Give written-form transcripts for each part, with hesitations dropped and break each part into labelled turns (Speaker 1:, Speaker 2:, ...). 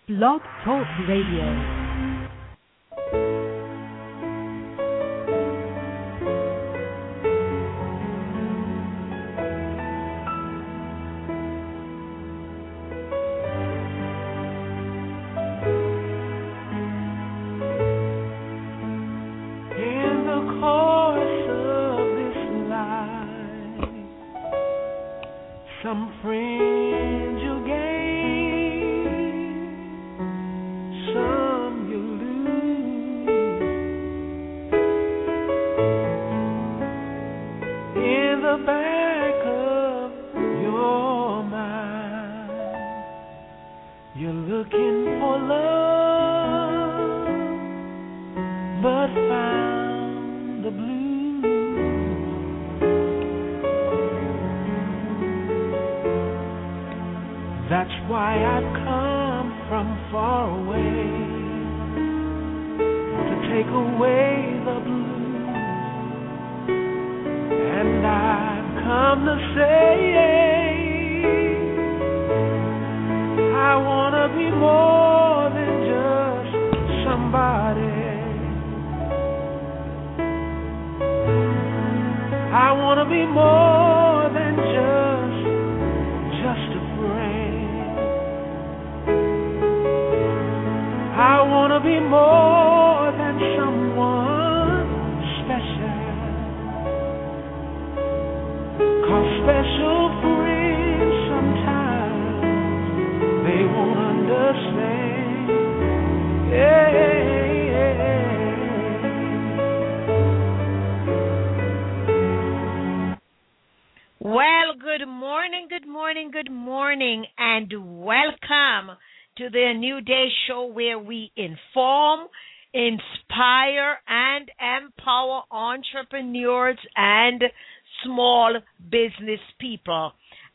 Speaker 1: Blog Talk Radio.
Speaker 2: Entrepreneurs and small business people.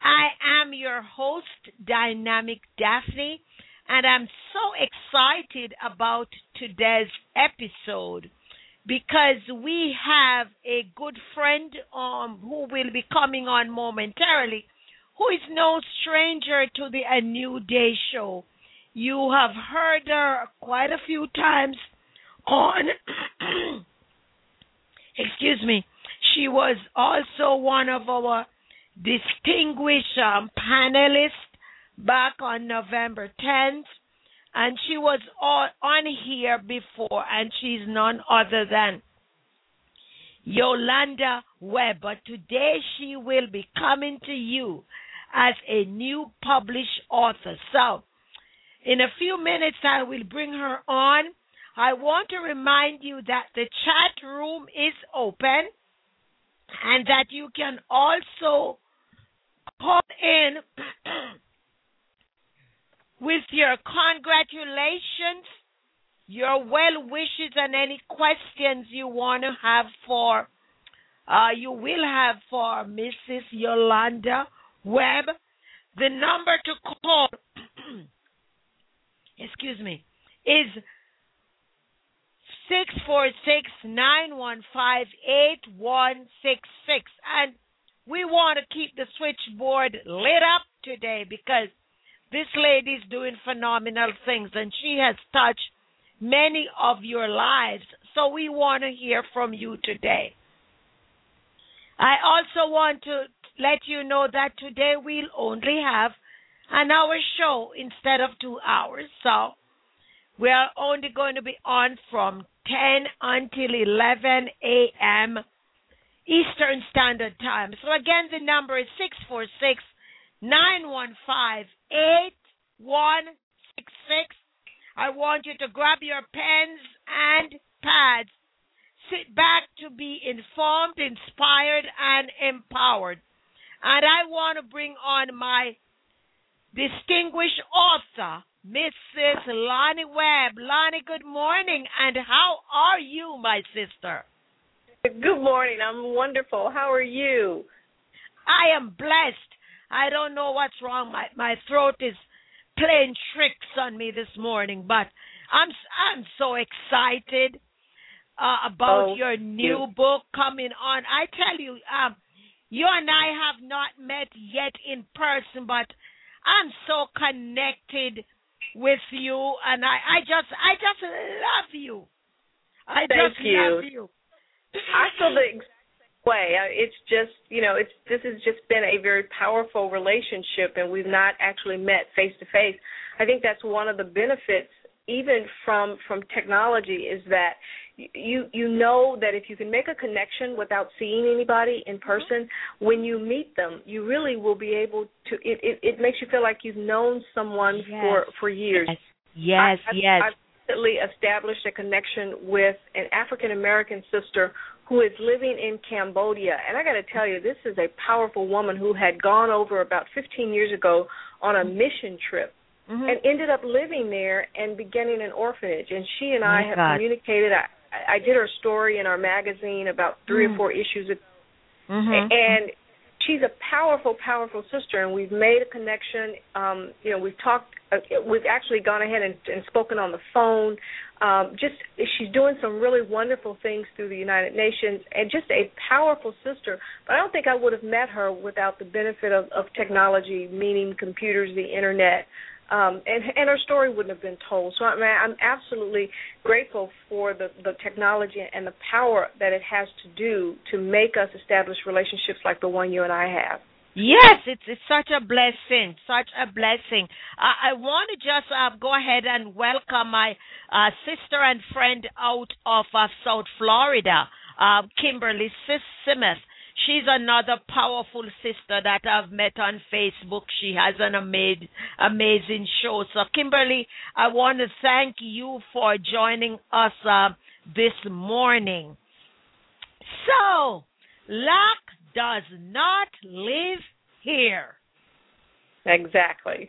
Speaker 2: I am your host, Dynamic Daphne, and I'm so excited about today's episode because we have a good friend who will be coming on momentarily, who is no stranger to the A New Day show. You have heard her quite a few times on excuse me, she was also one of our distinguished panelists back on November 10th, and she was on here before, and she's none other than Yolanda Webb. But today she will be coming to you as a new published author. So, in a few minutes, I will bring her on. I want to remind you that the chat room is open and that you can also call in with your congratulations, your well wishes, and any questions you want to have for, you will have for Mrs. Yolanda Webb. The number to call, excuse me, is 646-915-8166. And we want to keep the switchboard lit up today because this lady's doing phenomenal things and she has touched many of your lives. So we want to hear from you today. I also want to let you know that today we'll only have an hour show instead of 2 hours. So we are only going to be on from 10 until 11 a.m. Eastern Standard Time. So again, the number is 646-915-8166. I want you to grab your pens and pads. Sit back to be informed, inspired, and empowered. And I want to bring on my distinguished author, Mrs. Lonnie Webb. Lonnie, good morning, and how are you, my sister?
Speaker 3: Good morning. I'm wonderful. How are you?
Speaker 2: I am blessed. I don't know what's wrong. My throat is playing tricks on me this morning, but I'm so excited about your new book coming on. I tell you, you and I have not met yet in person, but I'm so connected with you, and I just love you. I
Speaker 3: Thank
Speaker 2: just
Speaker 3: you.
Speaker 2: love you.
Speaker 3: I feel the exact way. It's just, this has just been a very powerful relationship, and we've not actually met face to face. I think that's one of the benefits, even from technology, is that you know that if you can make a connection without seeing anybody in person, when you meet them, you really will be able to. It makes you feel like you've known someone for years.
Speaker 2: Yes.
Speaker 3: I've recently established a connection with an African American sister who is living in Cambodia. And I got to tell you, this is a powerful woman who had gone over about 15 years ago on a mission trip and ended up living there and beginning an orphanage. And she and I have communicated. I did her story in our magazine about 3 or 4 issues ago. And she's a powerful, powerful sister, and we've made a connection. We've talked. We've actually gone ahead and spoken on the phone. She's doing some really wonderful things through the United Nations, and just a powerful sister. But I don't think I would have met her without the benefit of technology, meaning computers, the internet. And her story wouldn't have been told. So I'm absolutely grateful for the technology and the power that it has to do to make us establish relationships like the one you and I have.
Speaker 2: Yes, it's such a blessing, such a blessing. I want to just go ahead and welcome my sister and friend out of South Florida, Kimberly Smith. She's another powerful sister that I've met on Facebook. She has an amazing show. So, Kimberly, I want to thank you for joining us this morning. So, luck does not live here.
Speaker 3: Exactly.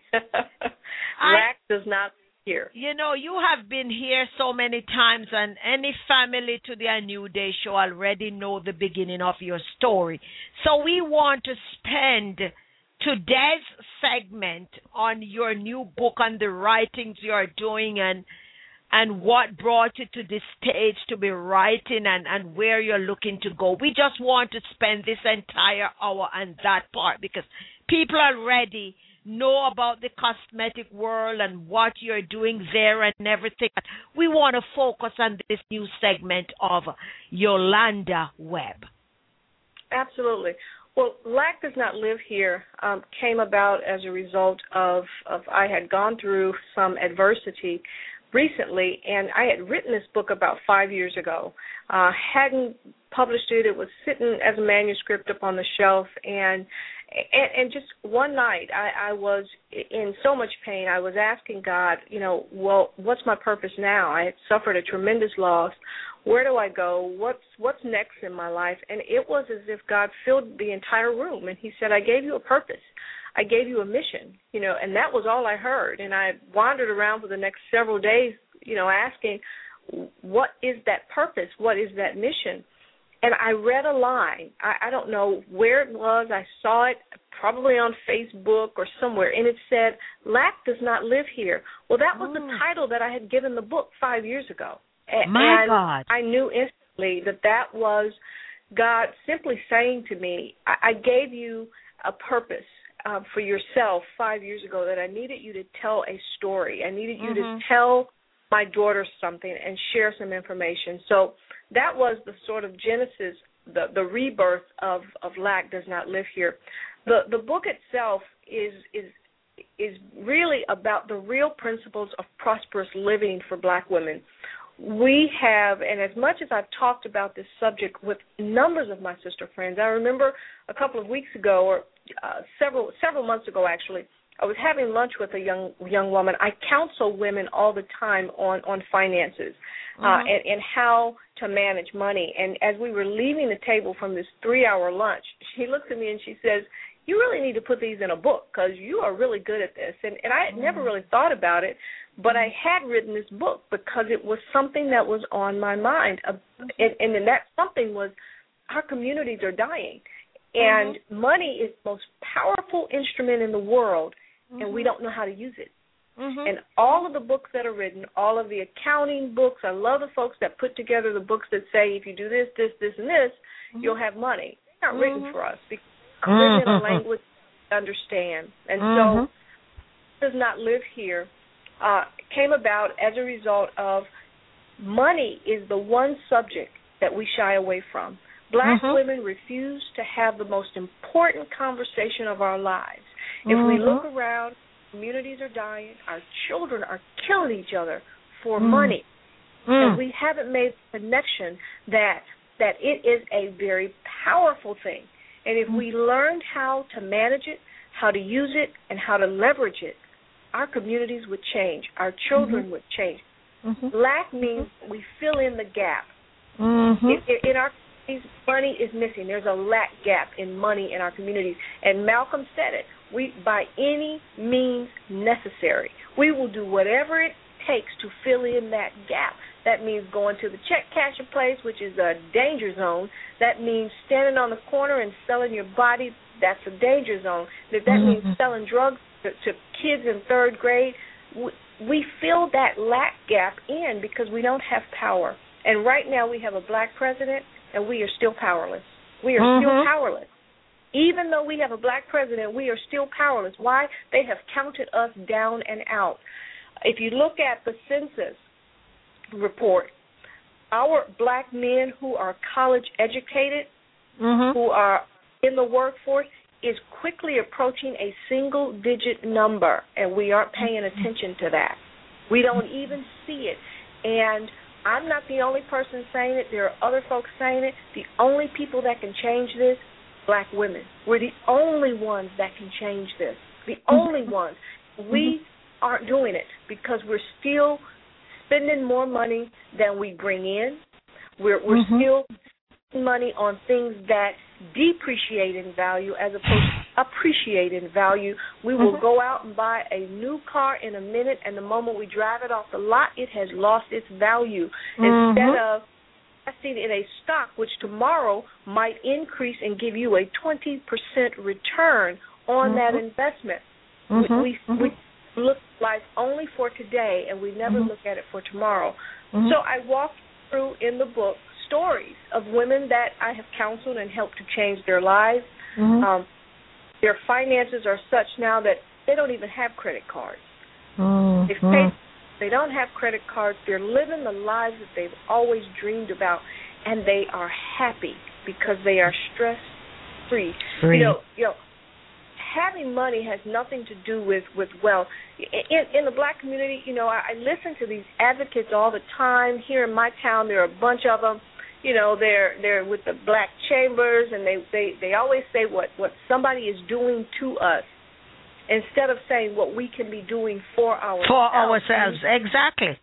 Speaker 3: Lack does not live here.
Speaker 2: You have been here so many times, and any family to the A New Day show already know the beginning of your story. So we want to spend today's segment on your new book, on the writings you're doing, and what brought you to this stage to be writing, and where you're looking to go. We just want to spend this entire hour on that part, because people already know about the cosmetic world and what you're doing there and everything. We want to focus on this new segment of Yolanda Webb.
Speaker 3: Absolutely. Well, Lack Does Not Live Here came about as a result of I had gone through some adversity recently, and I had written this book about 5 years ago. Hadn't published it. It was sitting as a manuscript up on the shelf, and just one night I was in so much pain. I was asking God, well, what's my purpose now? I had suffered a tremendous loss. Where do I go? What's next in my life? And it was as if God filled the entire room, and he said, I gave you a purpose. I gave you a mission, and that was all I heard. And I wandered around for the next several days, asking, what is that purpose? What is that mission? And I read a line. I don't know where it was. I saw it probably on Facebook or somewhere, and it said, Lack Does Not Live Here. Well, that was the title that I had given the book 5 years ago.
Speaker 2: My God.
Speaker 3: I knew instantly that was God simply saying to me, I gave you a purpose for yourself 5 years ago, that I needed you to tell a story. I needed you to tell my daughter something and share some information. So that was the sort of genesis, the rebirth of Lack Does Not Live Here. The book itself is really about the real principles of prosperous living for Black women. We have, and as much as I've talked about this subject with numbers of my sister friends, I remember a couple of weeks ago, or several months ago actually, I was having lunch with a young woman. I counsel women all the time on finances and how to manage money. And as we were leaving the table from this 3-hour lunch, she looks at me and she says, you really need to put these in a book because you are really good at this. And I had never really thought about it, but I had written this book because it was something that was on my mind. And that something was our communities are dying. And money is the most powerful instrument in the world, and we don't know how to use it. And all of the books that are written, all of the accounting books, I love the folks that put together the books that say if you do this, this, this, and this, you'll have money. They're not written for us because they're written in a language we understand. And so Does Not Live Here came about as a result of money is the one subject that we shy away from. Black women refuse to have the most important conversation of our lives. If we look around, communities are dying, our children are killing each other for money. And we haven't made the connection that it is a very powerful thing. And if we learned how to manage it, how to use it, and how to leverage it, our communities would change. Our children would change. Black means we fill in the gap. In our communities, money is missing. There's a lack gap in money in our communities. And Malcolm said it. We, by any means necessary, we will do whatever it takes to fill in that gap. That means going to the check casher place, which is a danger zone. That means standing on the corner and selling your body. That's a danger zone. That means selling drugs to kids in third grade. We fill that lack gap in because we don't have power. And right now we have a black president, and we are still powerless. We are still powerless. Even though we have a black president, we are still powerless. Why? They have counted us down and out. If you look at the census report, our black men who are college educated, who are in the workforce, is quickly approaching a single-digit number, and we aren't paying attention to that. We don't even see it. And I'm not the only person saying it. There are other folks saying it. The only people that can change this, black women. We're the only ones that can change this. The only ones. We aren't doing it because we're still spending more money than we bring in. We're still spending money on things that depreciate in value as opposed to appreciate in value. We will go out and buy a new car in a minute, and the moment we drive it off the lot, it has lost its value. Instead of investing in a stock, which tomorrow might increase and give you a 20% return on that investment. We look at life only for today, and we never look at it for tomorrow. So I walk through in the book stories of women that I have counseled and helped to change their lives. Their finances are such now that they don't even have credit cards. They don't have credit cards. They're living the lives that they've always dreamed about, and they are happy because they are stress-free. You know, having money has nothing to do with wealth. In the black community, you know, I listen to these advocates all the time. Here in my town, there are a bunch of them. You know, they're with the black chambers, and they always say what somebody is doing to us instead of saying what we can be doing for ourselves.
Speaker 2: For ourselves, exactly.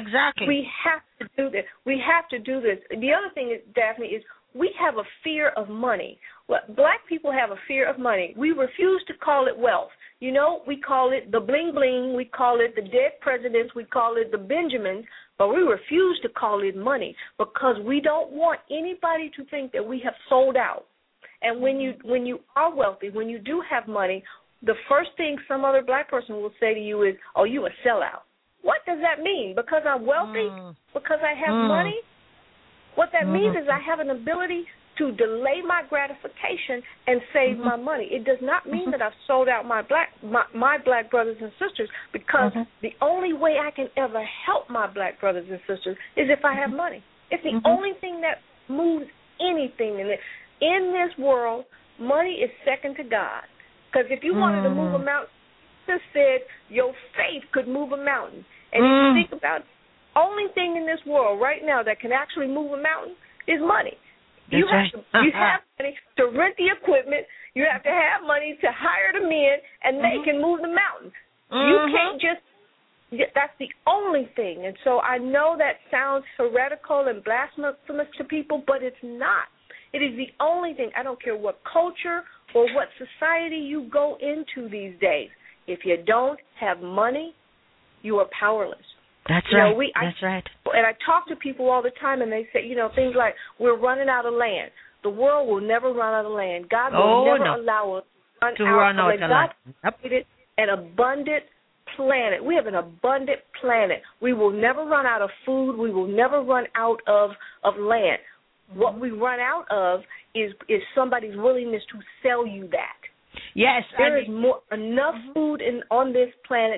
Speaker 3: We have to do this. We have to do this. The other thing, is, Daphne, is we have a fear of money. Well, black people have a fear of money. We refuse to call it wealth. You know, we call it the bling-bling. We call it the dead presidents. We call it the Benjamins. But we refuse to call it money because we don't want anybody to think that we have sold out. And when you are wealthy, when you do have money, the first thing some other black person will say to you is, oh, you a sellout. What does that mean? Because I'm wealthy? Because I have money? What that means is I have an ability to delay my gratification and save my money. It does not mean that I've sold out my black brothers and sisters, because the only way I can ever help my black brothers and sisters is if I have money. It's the only thing that moves anything in it. In this world, money is second to God. Because if you wanted to move a mountain, Jesus said your faith could move a mountain. And if you think about it, the only thing in this world right now that can actually move a mountain is money. You have money to rent the equipment. You have to have money to hire the men, and they can move the mountain. You can't just – that's the only thing. And so I know that sounds heretical and blasphemous to people, but it's not. It is the only thing. I don't care what culture or what society you go into these days. If you don't have money, you are powerless.
Speaker 2: That's right. That's right.
Speaker 3: And I talk to people all the time, and they say, you know, things like, we're running out of land. The world will never run out of land. God will never allow us to run out of land. God created an abundant planet. We have an abundant planet. We will never run out of food. We will never run out of land. What we run out of is somebody's willingness to sell you that.
Speaker 2: Yes.
Speaker 3: There is enough food on this planet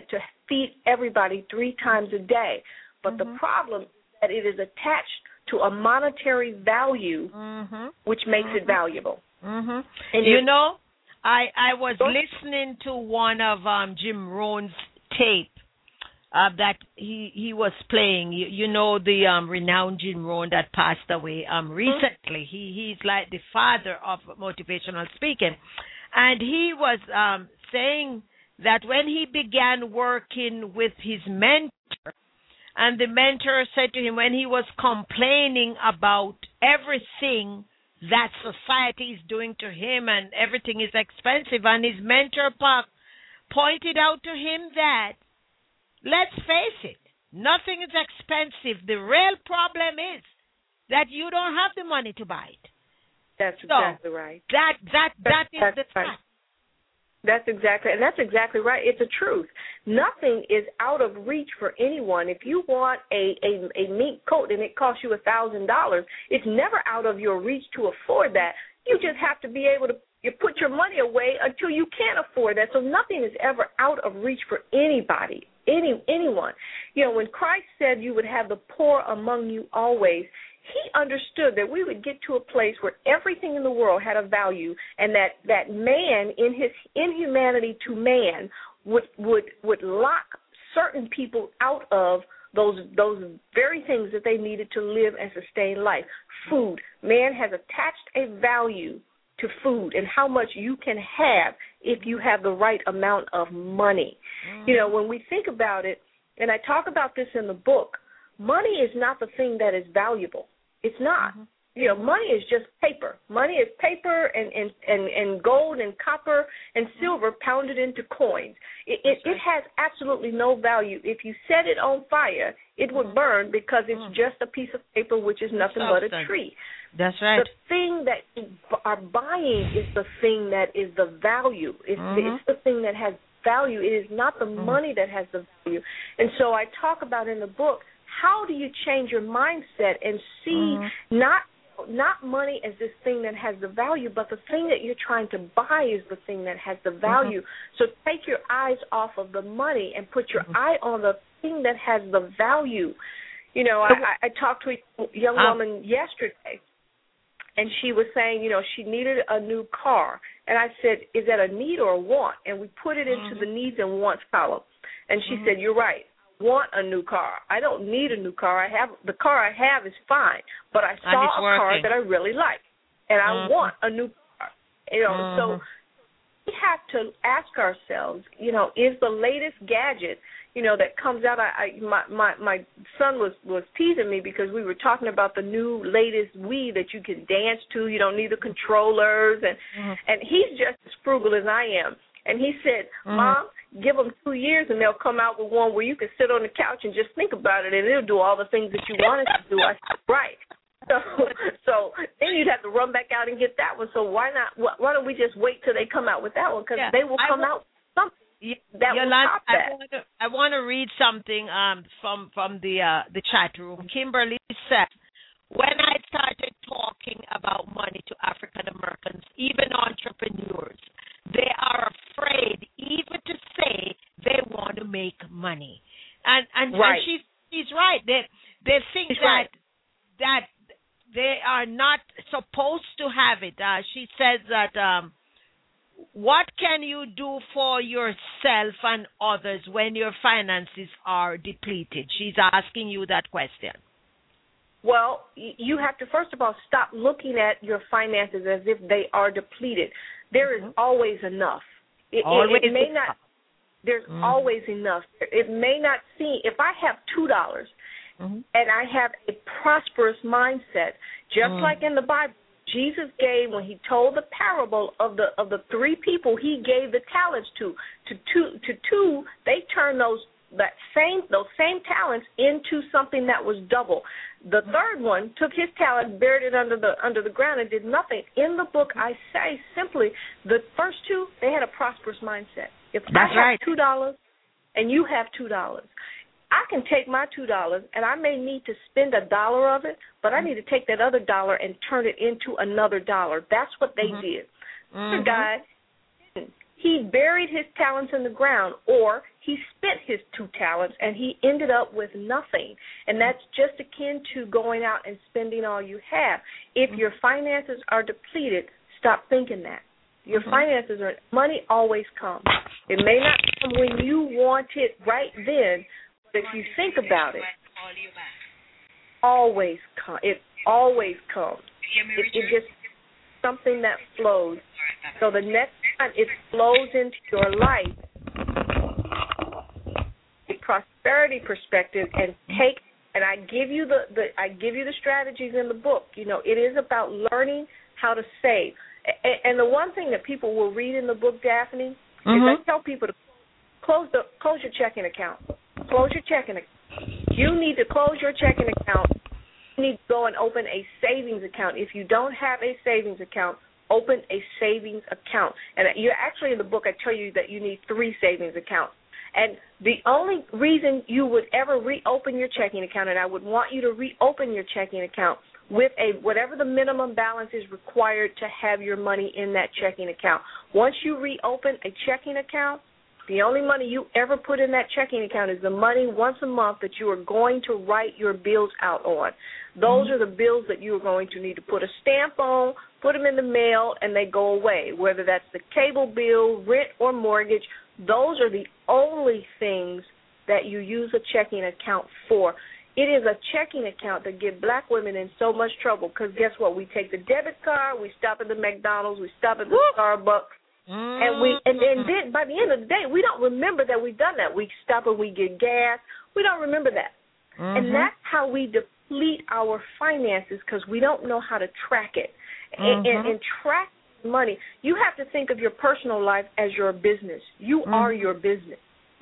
Speaker 3: feed everybody 3 times a day. But the problem is that it is attached to a monetary value, which makes it valuable.
Speaker 2: And you know, I was listening to one of Jim Rohn's tape that he was playing. You know, the renowned Jim Rohn that passed away recently. He's like the father of motivational speaking. And he was saying that when he began working with his mentor, and the mentor said to him when he was complaining about everything that society is doing to him and everything is expensive, and his mentor pointed out to him that, let's face it, nothing is expensive. The real problem is that you don't have the money to buy it.
Speaker 3: That's exactly right.
Speaker 2: That is the fact.
Speaker 3: That's exactly right. It's a truth. Nothing is out of reach for anyone. If you want a mink coat and it costs you $1,000, it's never out of your reach to afford that. You just have to be able to put your money away until you can't afford that. So nothing is ever out of reach for anybody, anyone. You know, when Christ said you would have the poor among you always, he understood that we would get to a place where everything in the world had a value, and that man in his inhumanity to man would lock certain people out of those very things that they needed to live and sustain life. Food. Man has attached a value to food and how much you can have if you have the right amount of money. You know, when we think about it, and I talk about this in the book, money is not the thing that is valuable. It's not. You know, money is just paper. Money is paper and gold and copper and silver pounded into coins. It has absolutely no value. If you set it on fire, it would burn because it's just a piece of paper, which is nothing but a tree.
Speaker 2: That's right.
Speaker 3: The thing that you are buying is the thing that is the value. It's the thing that has value. It is not the money that has the value. And so I talk about in the book, how do you change your mindset and see not money as this thing that has the value, but the thing that you're trying to buy is the thing that has the value. So take your eyes off of the money and put your eye on the thing that has the value. You know, I talked to a young woman yesterday, and she was saying, you know, she needed a new car. And I said, is that a need or a want? And we put it into the needs and wants column. And she said, you're right. Want a new car. I don't need a new car. The car I have is fine, but I saw a car that I really like, and I want a new car. You know, so we have to ask ourselves, you know, is the latest gadget, you know, that comes out. My son was teasing me because we were talking about the new latest Wii that you can dance to. You don't need the controllers, and he's just as frugal as I am. And he said, Mom, give them 2 years and they'll come out with one where you can sit on the couch and just think about it and it'll do all the things that you want it to do. I said, right. So then you'd have to run back out and get that one. So why don't we just wait till they come out with that one? Because they will come out with something that will top that.
Speaker 2: I want to read something from the chat room. Kimberly said, when I started talking about money to African Americans, even entrepreneurs, they are afraid even to say they want to make money. And she's right. They think that they are not supposed to have it. She says that what can you do for yourself and others when your finances are depleted? She's asking you that question.
Speaker 3: Well, you have to, first of all, stop looking at your finances as if they are depleted. There is always enough. It may not. There's always enough. It may not seem. If I have $2 and I have a prosperous mindset, just like in the Bible, Jesus gave, when he told the parable of the 3 people he gave the talents to two, they turned those same talents into something that was double. The third one took his talent, buried it under the ground, and did nothing. In the book, I say simply, the first 2, they had a prosperous mindset. If I have $2 and you have $2, I can take my $2 and I may need to spend $1 of it, but I need to take that other $1 and turn it into another $1. That's what they did. The guy, he buried his talents in the ground, or he spent his 2 talents and he ended up with nothing. And that's just akin to going out and spending all you have. If your finances are depleted, stop thinking that. Your finances are, money always comes. It may not come when you want it right then, but if you think about it, always come. It always comes. It just something that flows. So the next time it flows into your life, a prosperity perspective, and I give you the strategies in the book. You know, it is about learning how to save. And the one thing that people will read in the book, Daphne, is I tell people to close your checking account. Close your checking account. You need to close your checking account. You need to go and open a savings account. If you don't have a savings account, open a savings account. And you're actually in the book, I tell you that you need 3 savings accounts. And the only reason you would ever reopen your checking account, and I would want you to reopen your checking account with whatever the minimum balance is required to have your money in that checking account. Once you reopen a checking account, the only money you ever put in that checking account is the money once a month that you are going to write your bills out on. Those are the bills that you are going to need to put a stamp on, put them in the mail, and they go away, whether that's the cable bill, rent, or mortgage. Those are the only things that you use a checking account for. It is a checking account that gets black women in so much trouble because guess what? We take the debit card, we stop at the McDonald's, we stop at the Starbucks, and then by the end of the day, we don't remember that we've done that. We stop and we get gas. We don't remember that. And that's how we deplete our finances because we don't know how to track it. And track money, you have to think of your personal life as your business. You are your business.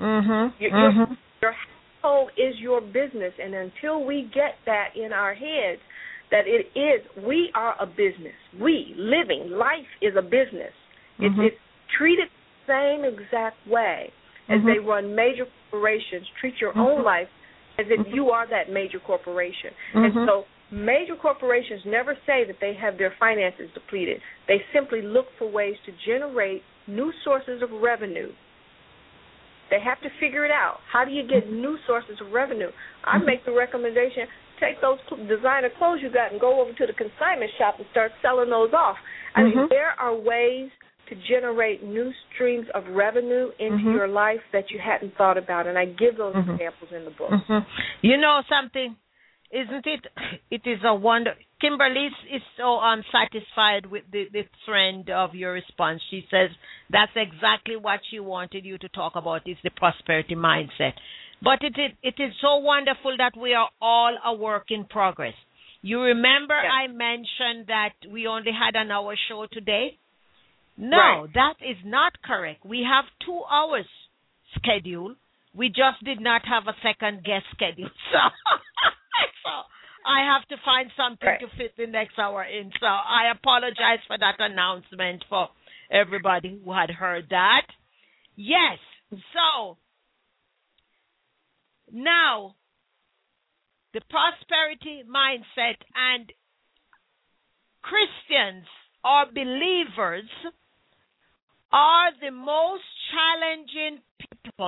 Speaker 3: Your household is your business, and until we get that in our heads, that we are a business. Life is a business. It's treated the same exact way as they run major corporations. Treat your own life as if you are that major corporation. And so major corporations never say that they have their finances depleted. They simply look for ways to generate new sources of revenue. They have to figure it out. How do you get new sources of revenue? I make the recommendation, take those designer clothes you got and go over to the consignment shop and start selling those off. I mean, there are ways to generate new streams of revenue into your life that you hadn't thought about, and I give those examples in the book.
Speaker 2: You know something? Isn't it? It is a wonder. Kimberly is so unsatisfied with the trend of your response. She says that's exactly what she wanted you to talk about is the prosperity mindset. But it is so wonderful that we are all a work in progress. You remember I mentioned that we only had an hour show today? No, that is not correct. We have 2 hours scheduled. We just did not have a second guest scheduled. So I have to find something to fit the next hour in. So I apologize for that announcement for everybody who had heard that. Yes. So now the prosperity mindset and Christians or believers are the most challenging people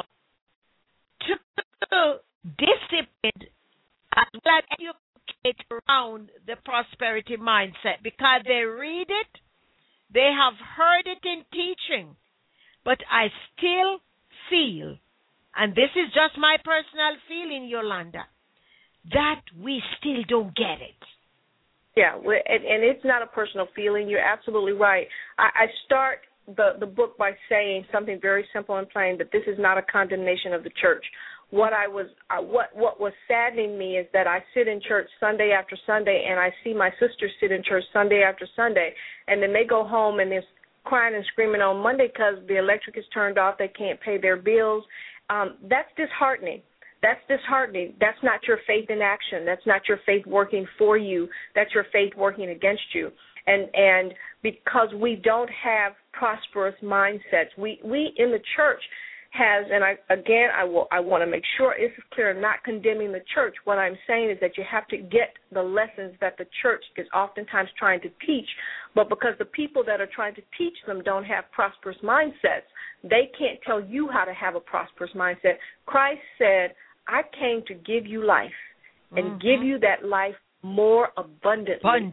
Speaker 2: to discipline as well as educate around the prosperity mindset because they read it, they have heard it in teaching, but I still feel, and this is just my personal feeling, Yolanda, that we still don't get it.
Speaker 3: Yeah, and it's not a personal feeling. You're absolutely right. I start the book by saying something very simple and plain, that this is not a condemnation of the church. What was saddening me is that I sit in church Sunday after Sunday, and I see my sisters sit in church Sunday after Sunday, and then they go home and they're crying and screaming on Monday because the electric is turned off, they can't pay their bills. That's disheartening. That's disheartening. That's not your faith in action. That's not your faith working for you. That's your faith working against you. And because we don't have prosperous mindsets, we in the church has, and I want to make sure this is clear. I'm not condemning the church. What I'm saying is that you have to get the lessons that the church is oftentimes trying to teach, but because the people that are trying to teach them don't have prosperous mindsets, they can't tell you how to have a prosperous mindset. Christ said, I came to give you life and give you that life more abundantly.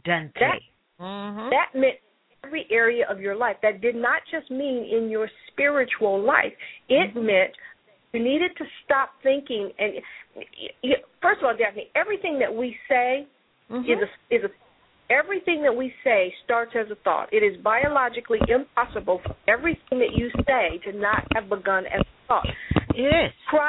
Speaker 3: That meant every area of your life. That did not just mean in your spiritual life. It meant you needed to stop thinking. And first of all, Daphne, everything that we say everything that we say starts as a thought. It is biologically impossible for everything that you say to not have begun as a thought.
Speaker 2: Yes.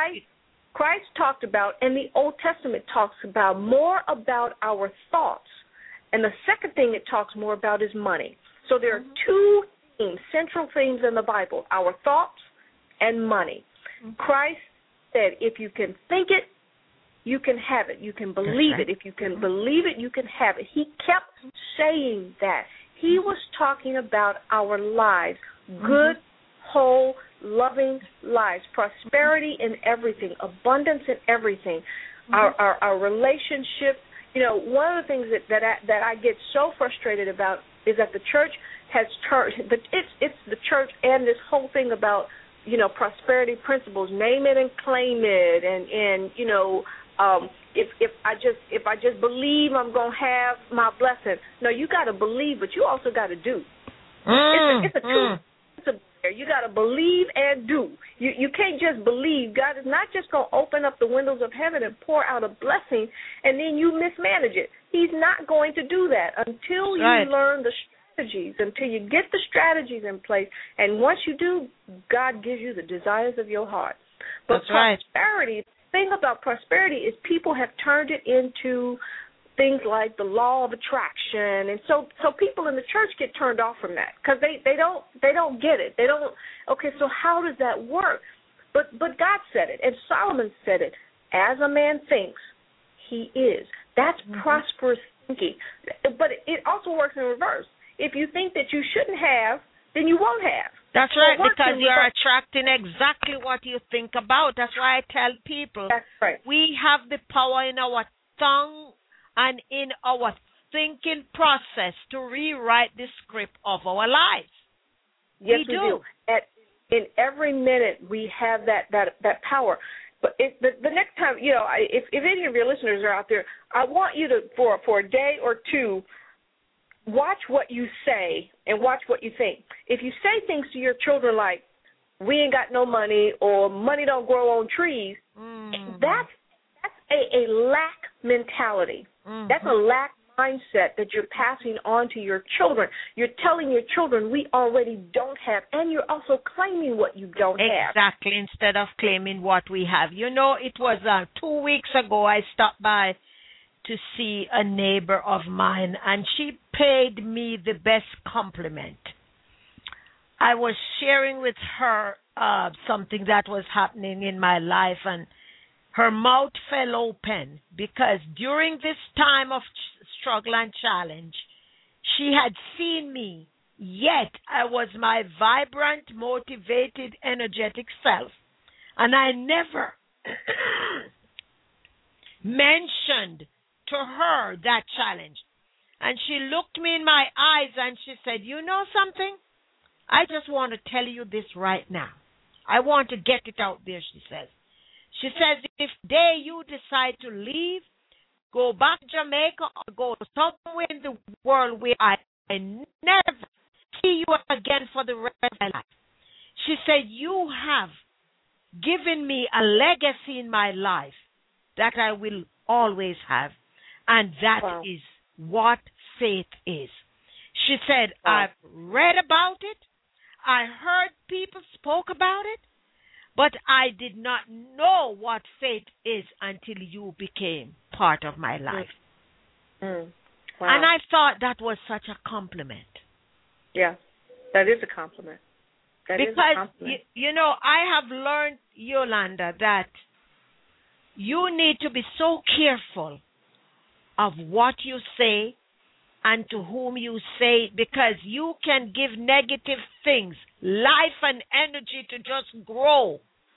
Speaker 3: Christ talked about, and the Old Testament talks about more about our thoughts. And the second thing it talks more about is money. So there are two themes, central themes in the Bible, our thoughts and money. Christ said, if you can think it, you can have it. You can believe it. If you can believe it, you can have it. He kept saying that. He was talking about our lives, good, whole, loving lives, prosperity in everything, abundance in everything, our relationship. You know, one of the things that I get so frustrated about is that the church has turned, it's the church and this whole thing about, you know, prosperity principles, name it and claim it, and you know, if I just believe I'm gonna have my blessing. No, you got to believe, but you also got to do. It's a two. You got to believe and do. You can't just believe. God is not just going to open up the windows of heaven and pour out a blessing and then you mismanage it. He's not going to do that until you learn the strategies, until you get the strategies in place. And once you do, God gives you the desires of your heart. But prosperity, the thing about prosperity is people have turned it into things like the law of attraction, and so people in the church get turned off from that because they don't get it. They don't. Okay, so how does that work? But God said it, and Solomon said it. As a man thinks, he is. That's prosperous thinking. But it also works in reverse. If you think that you shouldn't have, then you won't have.
Speaker 2: That's right, because you're attracting exactly what you think about. That's why I tell people we have the power in our tongue and in our thinking process to rewrite the script of our lives.
Speaker 3: Yes, we do. In every minute, we have that power. But the next time, you know, if any of your listeners are out there, I want you to, for a day or two, watch what you say and watch what you think. If you say things to your children like, we ain't got no money, or money don't grow on trees, that's a lack mentality. That's a lack mindset that you're passing on to your children. You're telling your children we already don't have, and you're also claiming what you don't have.
Speaker 2: Exactly, instead of claiming what we have. You know, it was 2 weeks ago I stopped by to see a neighbor of mine, and she paid me the best compliment. I was sharing with her something that was happening in my life, and her mouth fell open because during this time of struggle and challenge, she had seen me, yet I was my vibrant, motivated, energetic self. And I never mentioned to her that challenge. And she looked me in my eyes and she said, you know something? I just want to tell you this right now. I want to get it out there, she says. She says, if today you decide to leave, go back to Jamaica or go somewhere in the world where I never see you again for the rest of my life. She said, you have given me a legacy in my life that I will always have. And that is what faith is. She said, I've read about it. I heard people spoke about it. But I did not know what faith is until you became part of my life. And I thought that was such a compliment.
Speaker 3: Yeah, that is a compliment.
Speaker 2: Because, you know, I have learned, Yolanda, that you need to be so careful of what you say and to whom you say it, because you can give negative things, life and energy to just grow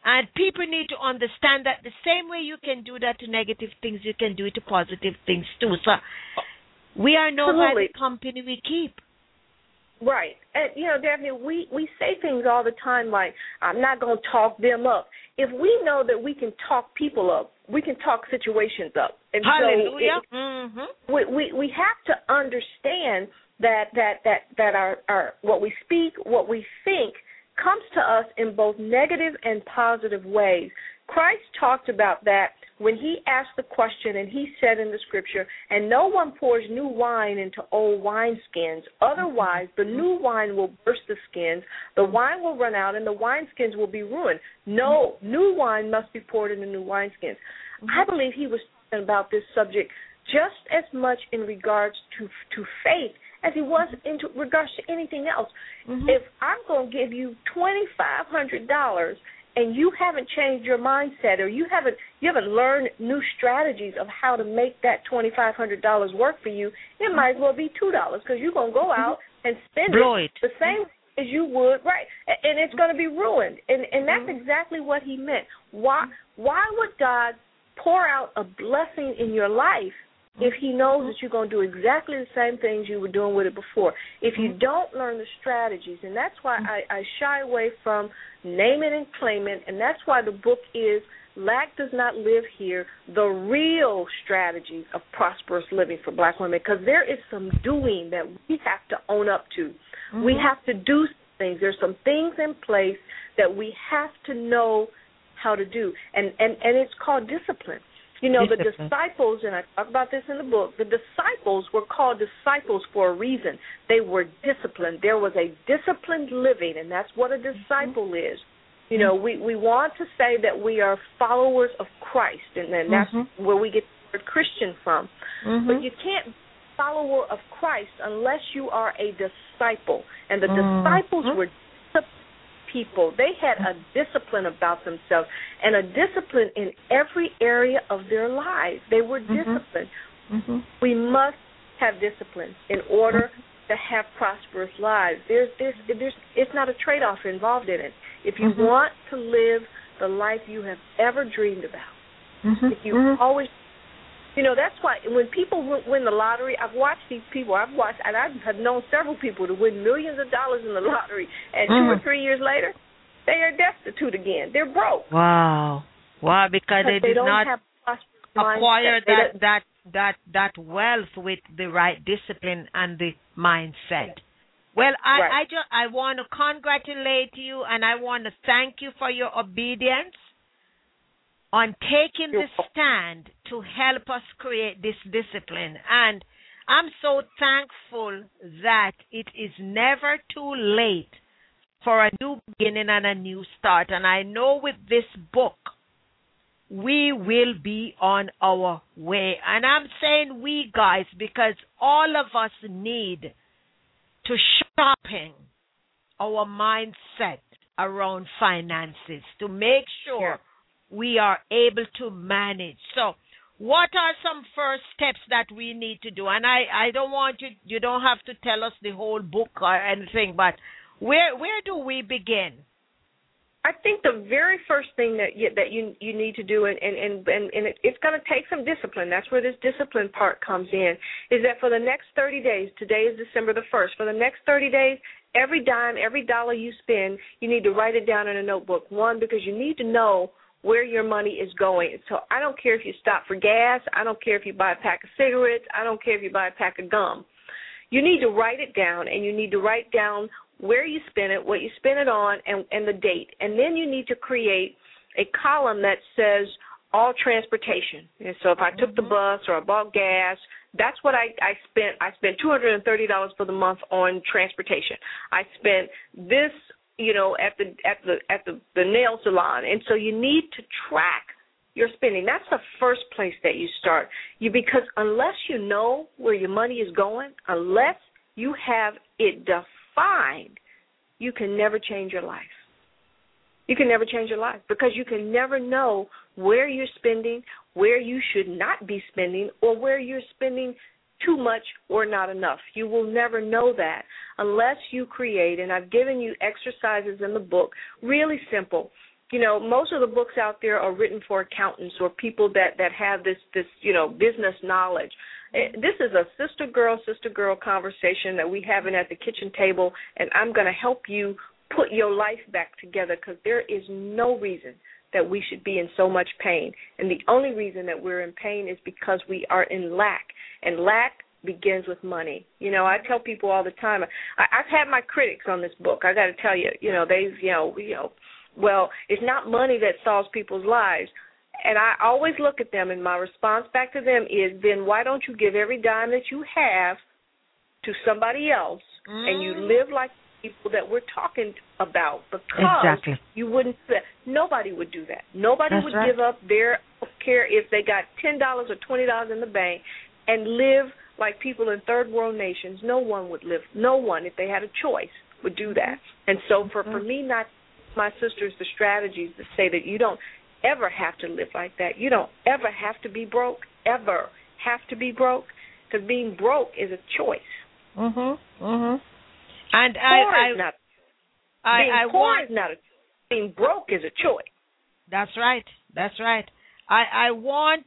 Speaker 2: And people need to understand that the same way you can do that to negative things, you can do it to positive things too. So we are known by the company we keep.
Speaker 3: Right. And, Daphne, we say things all the time like, I'm not going to talk them up. If we know that we can talk people up, we can talk situations up. And
Speaker 2: hallelujah.
Speaker 3: So we have to understand that our what we speak, what we think, comes to us in both negative and positive ways. Christ talked about that when he asked the question, and he said in the scripture, and no one pours new wine into old wineskins. Otherwise, the new wine will burst the skins, the wine will run out, and the wineskins will be ruined. No, new wine must be poured into new wineskins. I believe he was talking about this subject just as much in regards to faith as he was in regards to anything else. If I'm going to give you $2,500 and you haven't changed your mindset, or you haven't learned new strategies of how to make that $2,500 work for you, it might as well be $2 because you're going to go out and spend it the same as you would, right? And it's going to be ruined. And that's exactly what he meant. Why would God pour out a blessing in your life if he knows that you're going to do exactly the same things you were doing with it before? If you don't learn the strategies, and that's why I shy away from name it and claim it, and that's why the book is Lack Does Not Live Here, the real strategies of prosperous living for black women, because there is some doing that we have to own up to. We have to do things. There's some things in place that we have to know how to do, and it's called discipline. The disciples, and I talk about this in the book, the disciples were called disciples for a reason. They were disciplined. There was a disciplined living, and that's what a disciple is. We want to say that we are followers of Christ, and then that's where we get the word Christian from. But you can't be a follower of Christ unless you are a disciple. And the disciples were people. They had a discipline about themselves and a discipline in every area of their lives. They were disciplined. We must have discipline in order to have prosperous lives. It's not a trade-off involved in it. If you want to live the life you have ever dreamed about, if you always, that's why when people win the lottery, I've watched these people. And I have known several people to win millions of dollars in the lottery, and 2 or 3 years later, they are destitute again. They're broke.
Speaker 2: Wow, because they did not acquire that wealth with the right discipline and the mindset. Well, I want to congratulate you, and I want to thank you for your obedience on taking the stand to help us create this discipline. And I'm so thankful that it is never too late for a new beginning and a new start. And I know with this book, we will be on our way. And I'm saying we, guys, because all of us need to sharpen our mindset around finances to make sure we are able to manage. So what are some first steps that we need to do? And I don't want you don't have to tell us the whole book or anything, but where do we begin?
Speaker 3: I think the very first thing that you need to do, and it's going to take some discipline. That's where this discipline part comes in, is that for the next 30 days, today is December the 1st, for the next 30 days, every dime, every dollar you spend, you need to write it down in a notebook. One, because you need to know where your money is going. So I don't care if you stop for gas. I don't care if you buy a pack of cigarettes. I don't care if you buy a pack of gum. You need to write it down, and you need to write down where you spend it, what you spend it on, and the date. And then you need to create a column that says all transportation. And so if I took the bus or I bought gas, that's what I spent. I spent $230 for the month on transportation. I spent this, at the nail salon. And so you need to track your spending. That's the first place that you start. Because unless you know where your money is going, unless you have it defined, you can never change your life. You can never change your life because you can never know where you're spending, where you should not be spending, or where you're spending too much or not enough. You will never know that unless you create, and I've given you exercises in the book, really simple. You know, most of the books out there are written for accountants or people that have this business knowledge. This is a sister girl conversation that we having at the kitchen table, and I'm going to help you put your life back together, because there is no reason that we should be in so much pain. And the only reason that we're in pain is because we are in lack, and lack begins with money. You know, I tell people all the time, I've had my critics on this book. I got to tell you, well, it's not money that solves people's lives. And I always look at them, and my response back to them is, then why don't you give every dime that you have to somebody else, and you live like people that we're talking about, because you wouldn't. Nobody would do that. Nobody would give up their care if they got $10 or $20 in the bank and live like people in third world nations. No one would live. No one, if they had a choice, would do that. And so for me, not my sisters, the strategies that say that you don't ever have to live like that. You don't ever have to be broke. Ever have to be broke, because being broke is a choice.
Speaker 2: And
Speaker 3: being broke is a choice.
Speaker 2: That's right. I want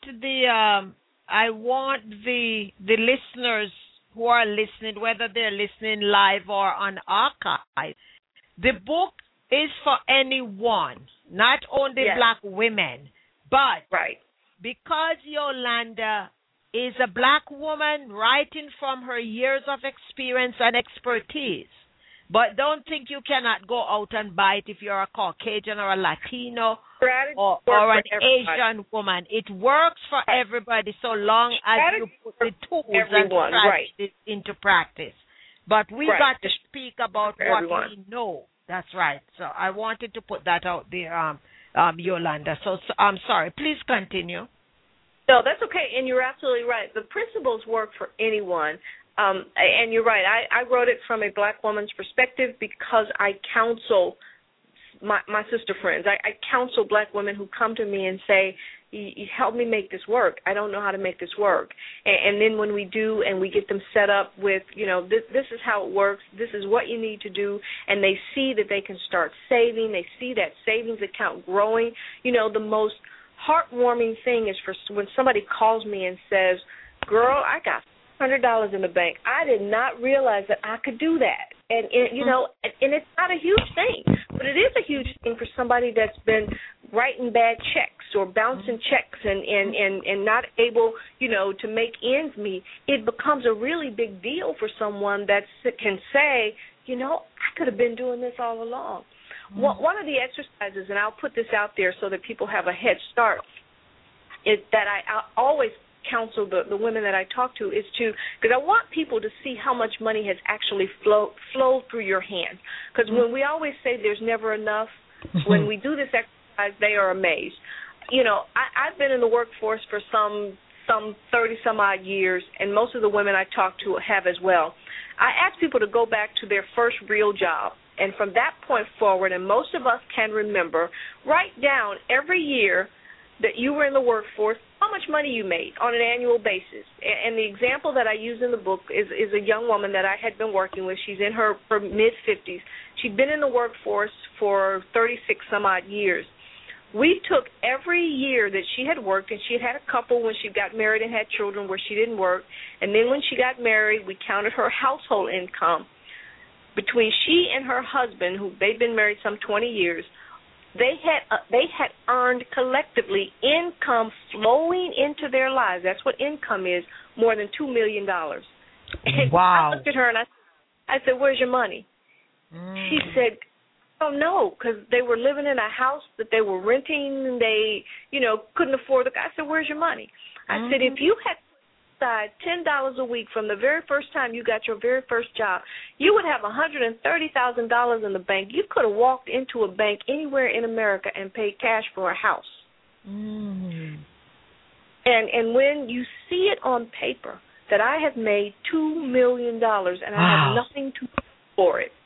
Speaker 2: the listeners who are listening, whether they're listening live or on archive, the book is for anyone, not only black women, but because Yolanda is a black woman writing from her years of experience and expertise. But don't think you cannot go out and buy it if you're a Caucasian or a Latino or an Asian woman. It works for everybody so long as you put the tools and strategies into practice. But we got to speak about what we know. That's right. So I wanted to put that out there, Yolanda. So I'm sorry. Please continue.
Speaker 3: No, that's okay, and you're absolutely right. The principles work for anyone, and you're right. I wrote it from a black woman's perspective because I counsel my sister friends. I counsel black women who come to me and say, you help me make this work. I don't know how to make this work. And then when we do and we get them set up with, this is how it works, this is what you need to do, and they see that they can start saving, they see that savings account growing. The most heartwarming thing is for when somebody calls me and says, girl, I got $100 in the bank. I did not realize that I could do that. And it's not a huge thing, but it is a huge thing for somebody that's been writing bad checks or bouncing checks and not able, to make ends meet. It becomes a really big deal for someone that can say, I could have been doing this all along. One of the exercises, and I'll put this out there so that people have a head start, is that I always counsel the women that I talk to is because I want people to see how much money has actually flowed through your hands. Because when we always say there's never enough, when we do this exercise, they are amazed. I've been in the workforce for some 30-some-odd years, and most of the women I talk to have as well. I ask people to go back to their first real job. And from that point forward, and most of us can remember, write down every year that you were in the workforce, how much money you made on an annual basis. And the example that I use in the book is a young woman that I had been working with. She's in her mid-50s. She'd been in the workforce for 36-some-odd years. We took every year that she had worked, and she had a couple when she got married and had children where she didn't work. And then when she got married, we counted her household income. Between she and her husband, who they'd been married some 20 years, they had earned collectively income flowing into their lives. That's what income is, more than $2 million. And
Speaker 2: wow.
Speaker 3: I looked at her and I said, where's your money? She said, I don't know, because they were living in a house that they were renting and they, couldn't afford it. I said, where's your money? I said, if you had $10 a week from the very first time you got your very first job, you would have $130,000 in the bank. You could have walked into a bank anywhere in America and paid cash for a house. And when you see it on paper that I have made $2 million and I have nothing to show for it,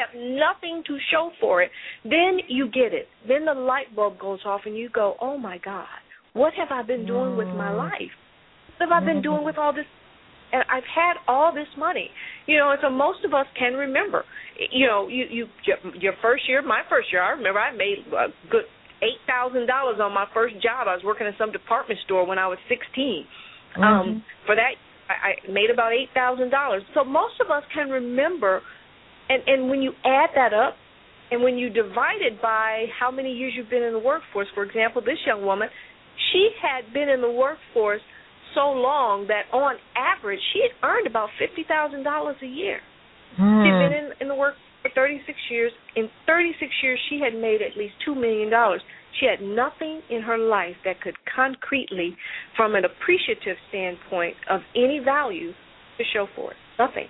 Speaker 3: then you get it. Then the light bulb goes off and you go, oh, my God, what have I been doing with my life? What have I been doing with all this? And I've had all this money. And so most of us can remember. Your first year, my first year, I remember I made a good $8,000 on my first job. I was working in some department store when I was 16. For that, I made about $8,000. So most of us can remember, and when you add that up, and when you divide it by how many years you've been in the workforce, for example, this young woman, she had been in the workforce so long that on average she had earned about $50,000 a year. She'd been in the work for 36 years. In 36 years, she had made at least $2 million. She had nothing in her life that could concretely, from an appreciative standpoint, of any value to show for it. Nothing.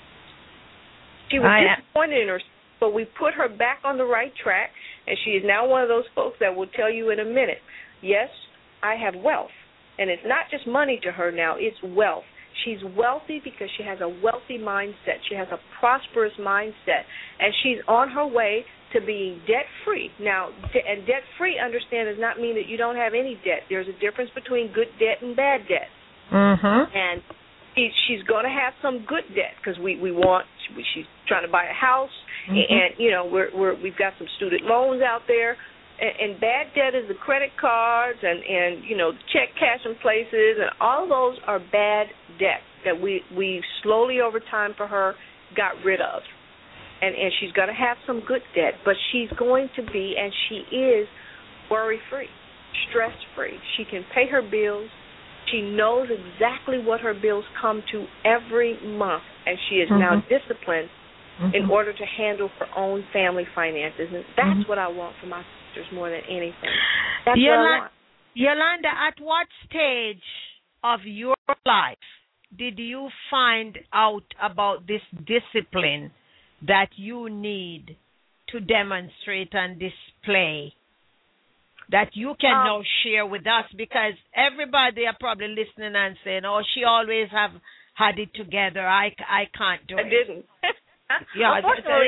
Speaker 3: She was disappointed in herself, but we put her back on the right track, and she is now one of those folks that will tell you in a minute, yes, I have wealth. And it's not just money to her now, it's wealth. She's wealthy because she has a wealthy mindset. She has a prosperous mindset, and she's on her way to being debt-free. Now, and debt-free, understand, does not mean that you don't have any debt. There's a difference between good debt and bad debt. And she's going to have some good debt because she's trying to buy a house, and you know we've got some student loans out there. And bad debt is the credit cards and you know, check cashing places, and all those are bad debt that we slowly over time for her got rid of. And she's going to have some good debt, but she's going to be, and she is, worry-free, stress-free. She can pay her bills. She knows exactly what her bills come to every month, and she is now disciplined in order to handle her own family finances. And that's what I want for my sisters more than anything. That's what I want.
Speaker 2: Yolanda, at what stage of your life did you find out about this discipline that you need to demonstrate and display that you can now share with us? Because everybody are probably listening and saying, oh, she always have had it together. I can't do it.
Speaker 3: I didn't.
Speaker 2: Yeah,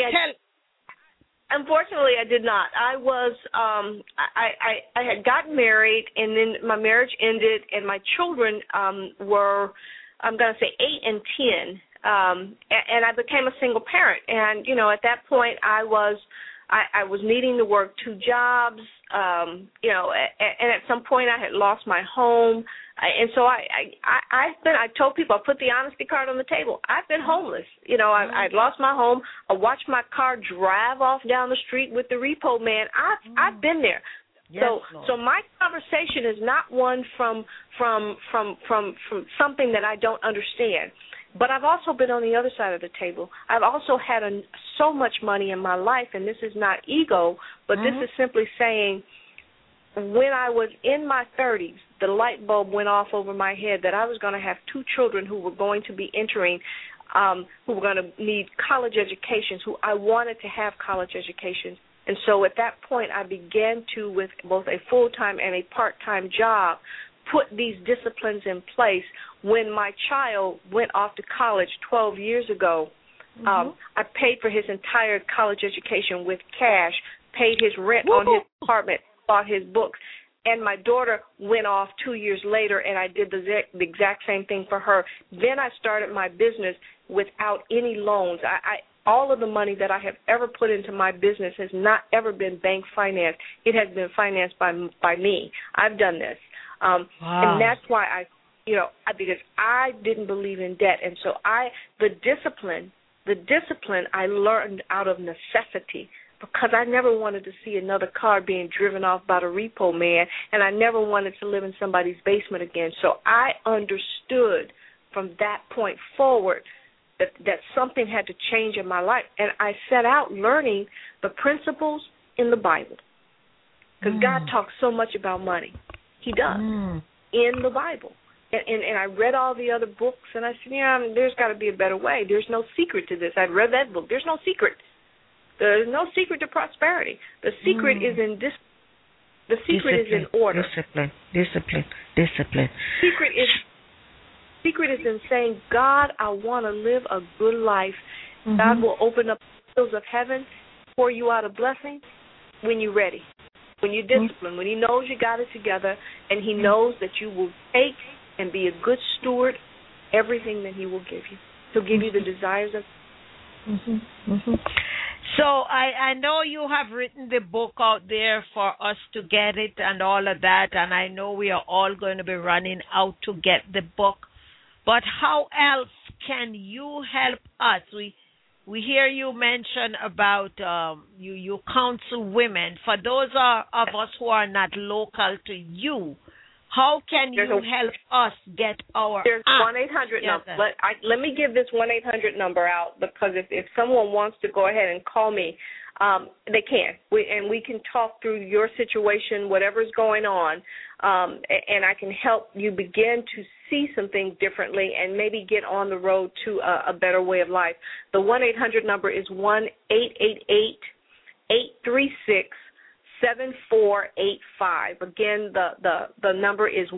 Speaker 3: Unfortunately, I did not. I was I had gotten married, and then my marriage ended, and my children were, I'm going to say, 8 and 10, and I became a single parent. And you know, at that point, I was needing to work 2 jobs. You know, and at some point, I had lost my home. And so I told people, I put the honesty card on the table. I've been homeless. You know, I'd lost my home. I watched my car drive off down the street with the repo man. I've been there.
Speaker 2: Yes,
Speaker 3: so my conversation is not one from something that I don't understand. But I've also been on the other side of the table. I've also had so much money in my life, and this is not ego, but this is simply saying, when I was in my 30s, the light bulb went off over my head that I was going to have 2 children who were going to be entering, who were going to need college educations, who I wanted to have college educations. And so at that point, I began to, with both a full-time and a part-time job, put these disciplines in place. When my child went off to college 12 years ago, I paid for his entire college education with cash, paid his rent on his apartment, bought his books, and my daughter went off 2 years later, and I did the exact same thing for her. Then I started my business without any loans. All of the money that I have ever put into my business has not ever been bank financed. It has been financed by me. I've done this. And that's why because I didn't believe in debt. And so the discipline I learned out of necessity, because I never wanted to see another car being driven off by the repo man, and I never wanted to live in somebody's basement again. So I understood from that point forward that something had to change in my life. And I set out learning the principles in the Bible, because God talks so much about money. He does in the Bible. And I read all the other books, and I said, there's got to be a better way. There's no secret to this. I'd read that book. There's no secret. There's no secret to prosperity. The secret is in this. The secret is in order.
Speaker 2: Discipline.
Speaker 3: Secret is in saying, God, I want to live a good life. God will open up the windows of heaven, pour you out a blessing when you're ready, when you're disciplined, when He knows you got it together, and He knows that you will take and be a good steward everything that He will give you. He'll give you the desires of.
Speaker 2: So I know you have written the book out there for us to get it and all of that, and I know we are all going to be running out to get the book. But how else can you help us? We hear you mention about you counsel women. For those of us who are not local to you, how can you help us get our
Speaker 3: There's 1-800 number. Let me give this 1-800 number out, because if someone wants to go ahead and call me, they can. We can talk through your situation, whatever's going on, and I can help you begin to see some things differently and maybe get on the road to a better way of life. The 1-800 number is 1-888-836-7485. Again, the number is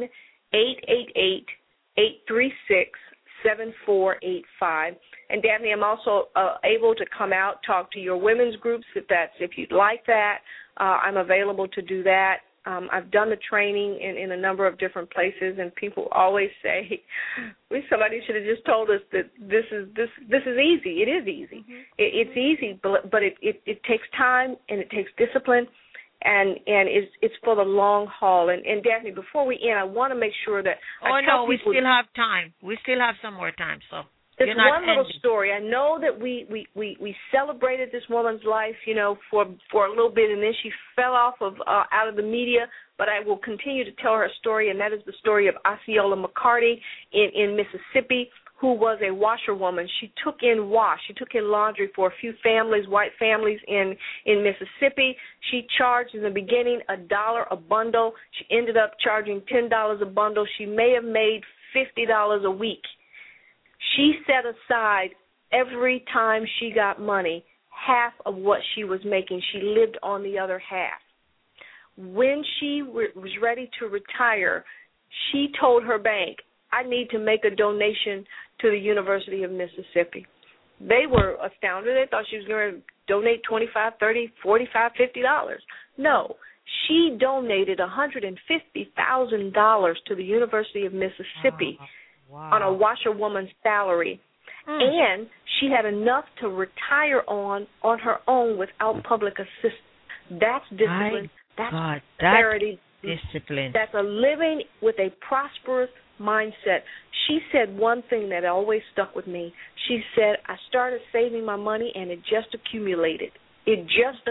Speaker 3: 1-888-836-7485. And Daphne, I'm also able to come out, talk to your women's groups if you'd like that. I'm available to do that. I've done the training in a number of different places, and people always say, somebody should have just told us that this is easy. It is easy. Mm-hmm. It's easy, but it takes time and it takes discipline, and it's for the long haul. And Daphne, before we end, I want to make sure that
Speaker 2: we still have time. We still have some more time, so.
Speaker 3: There's one little story. I know that we celebrated this woman's life, for a little bit, and then she fell off out of the media. But I will continue to tell her story, and that is the story of Osceola McCarty in Mississippi, who was a washerwoman. She took in laundry for a few families, white families in Mississippi. She charged in the beginning $1 a bundle. She ended up charging $10 a bundle. She may have made $50 a week. She set aside every time she got money, half of what she was making. She lived on the other half. When she was ready to retire, she told her bank, I need to make a donation to the University of Mississippi. They were astounded. They thought she was going to donate $25, $30, $45, $50. No, she donated $150,000 to the University of Mississippi. Wow. On a washerwoman's salary. And she had enough to retire on her own without public assistance. That's discipline. That's prosperity.
Speaker 2: Discipline.
Speaker 3: That's a living with a prosperous mindset. She said one thing that always stuck with me. She said, I started saving my money and it just accumulated. And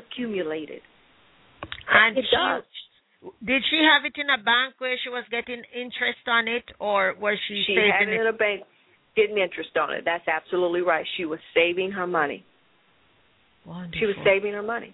Speaker 3: it does.
Speaker 2: Did she have it in a bank where she was getting interest on it, or was she saving it?
Speaker 3: She had it in a bank, getting interest on it. That's absolutely right. She was saving her money.
Speaker 2: Wonderful.
Speaker 3: She was saving her money.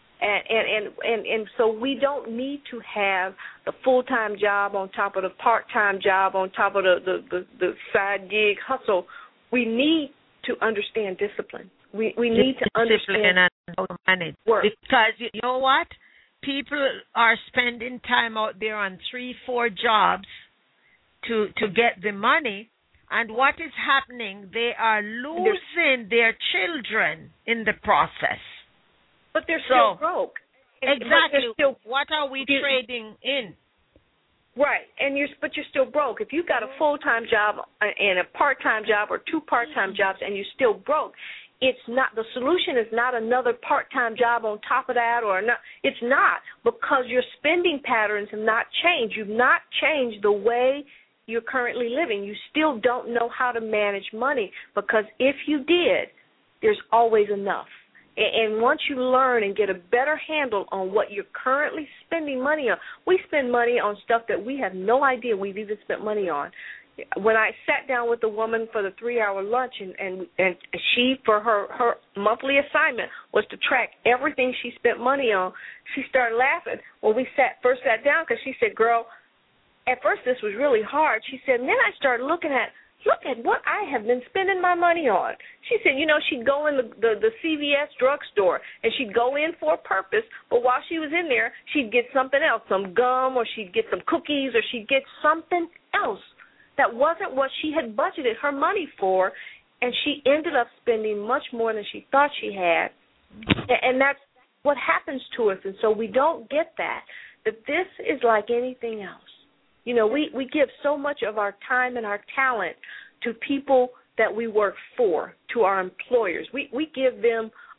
Speaker 3: And so we don't need to have the full-time job on top of the part-time job on top of the side gig hustle. We need to understand discipline. We need to understand
Speaker 2: and how to manage
Speaker 3: work.
Speaker 2: Because you know what? People are spending time out there on 3-4 jobs to get the money, and what is happening? They are losing their children in the process.
Speaker 3: But they're still broke.
Speaker 2: Exactly. What are we trading in?
Speaker 3: Right, but you're still broke. If you've got a full-time job and a part-time job or 2 part-time jobs and you're still broke, the solution is not another part-time job on top of that, it's not, because your spending patterns have not changed. You've not changed the way you're currently living. You still don't know how to manage money, because if you did, there's always enough. And once you learn and get a better handle on what you're currently spending money on, we spend money on stuff that we have no idea we've even spent money on. When I sat down with the woman for the 3-hour lunch, and she, for her monthly assignment, was to track everything she spent money on, she started laughing when we first sat down, because she said, girl, at first this was really hard. She said, and then I started looking at what I have been spending my money on. She said, she'd go in the CVS drugstore, and she'd go in for a purpose, but while she was in there, she'd get something else, some gum, or she'd get some cookies, or she'd get something else that wasn't what she had budgeted her money for, and she ended up spending much more than she thought she had. And that's what happens to us, and so we don't get that this is like anything else. We give so much of our time and our talent to people that we work for, to our employers. We give them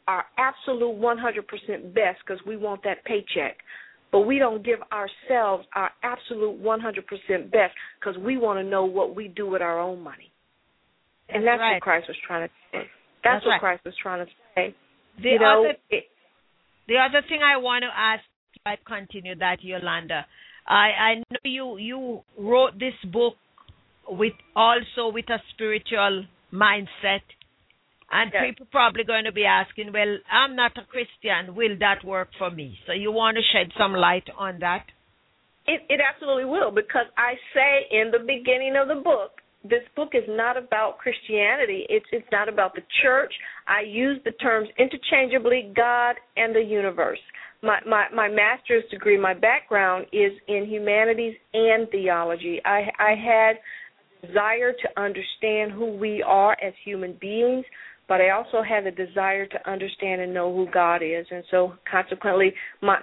Speaker 3: our absolute 100% best because we want that paycheck. But we don't give ourselves our absolute 100% best because we want to know what we do with our own money. And that's
Speaker 2: right.
Speaker 3: what Christ was trying to say. That's what
Speaker 2: right.
Speaker 3: Christ was trying to say.
Speaker 2: The other thing I want to ask, I continue that, Yolanda. I know you wrote this book with a spiritual mindset, and
Speaker 3: yes.
Speaker 2: people probably going to be asking, well, I'm not a Christian. Will that work for me? So you want to shed some light on that?
Speaker 3: It absolutely will, because I say in the beginning of the book, this book is not about Christianity. It's not about the church. I use the terms interchangeably, God and the universe. My master's degree, my background is in humanities and theology. I had a desire to understand who we are as human beings, but I also had a desire to understand and know who God is. And so consequently, my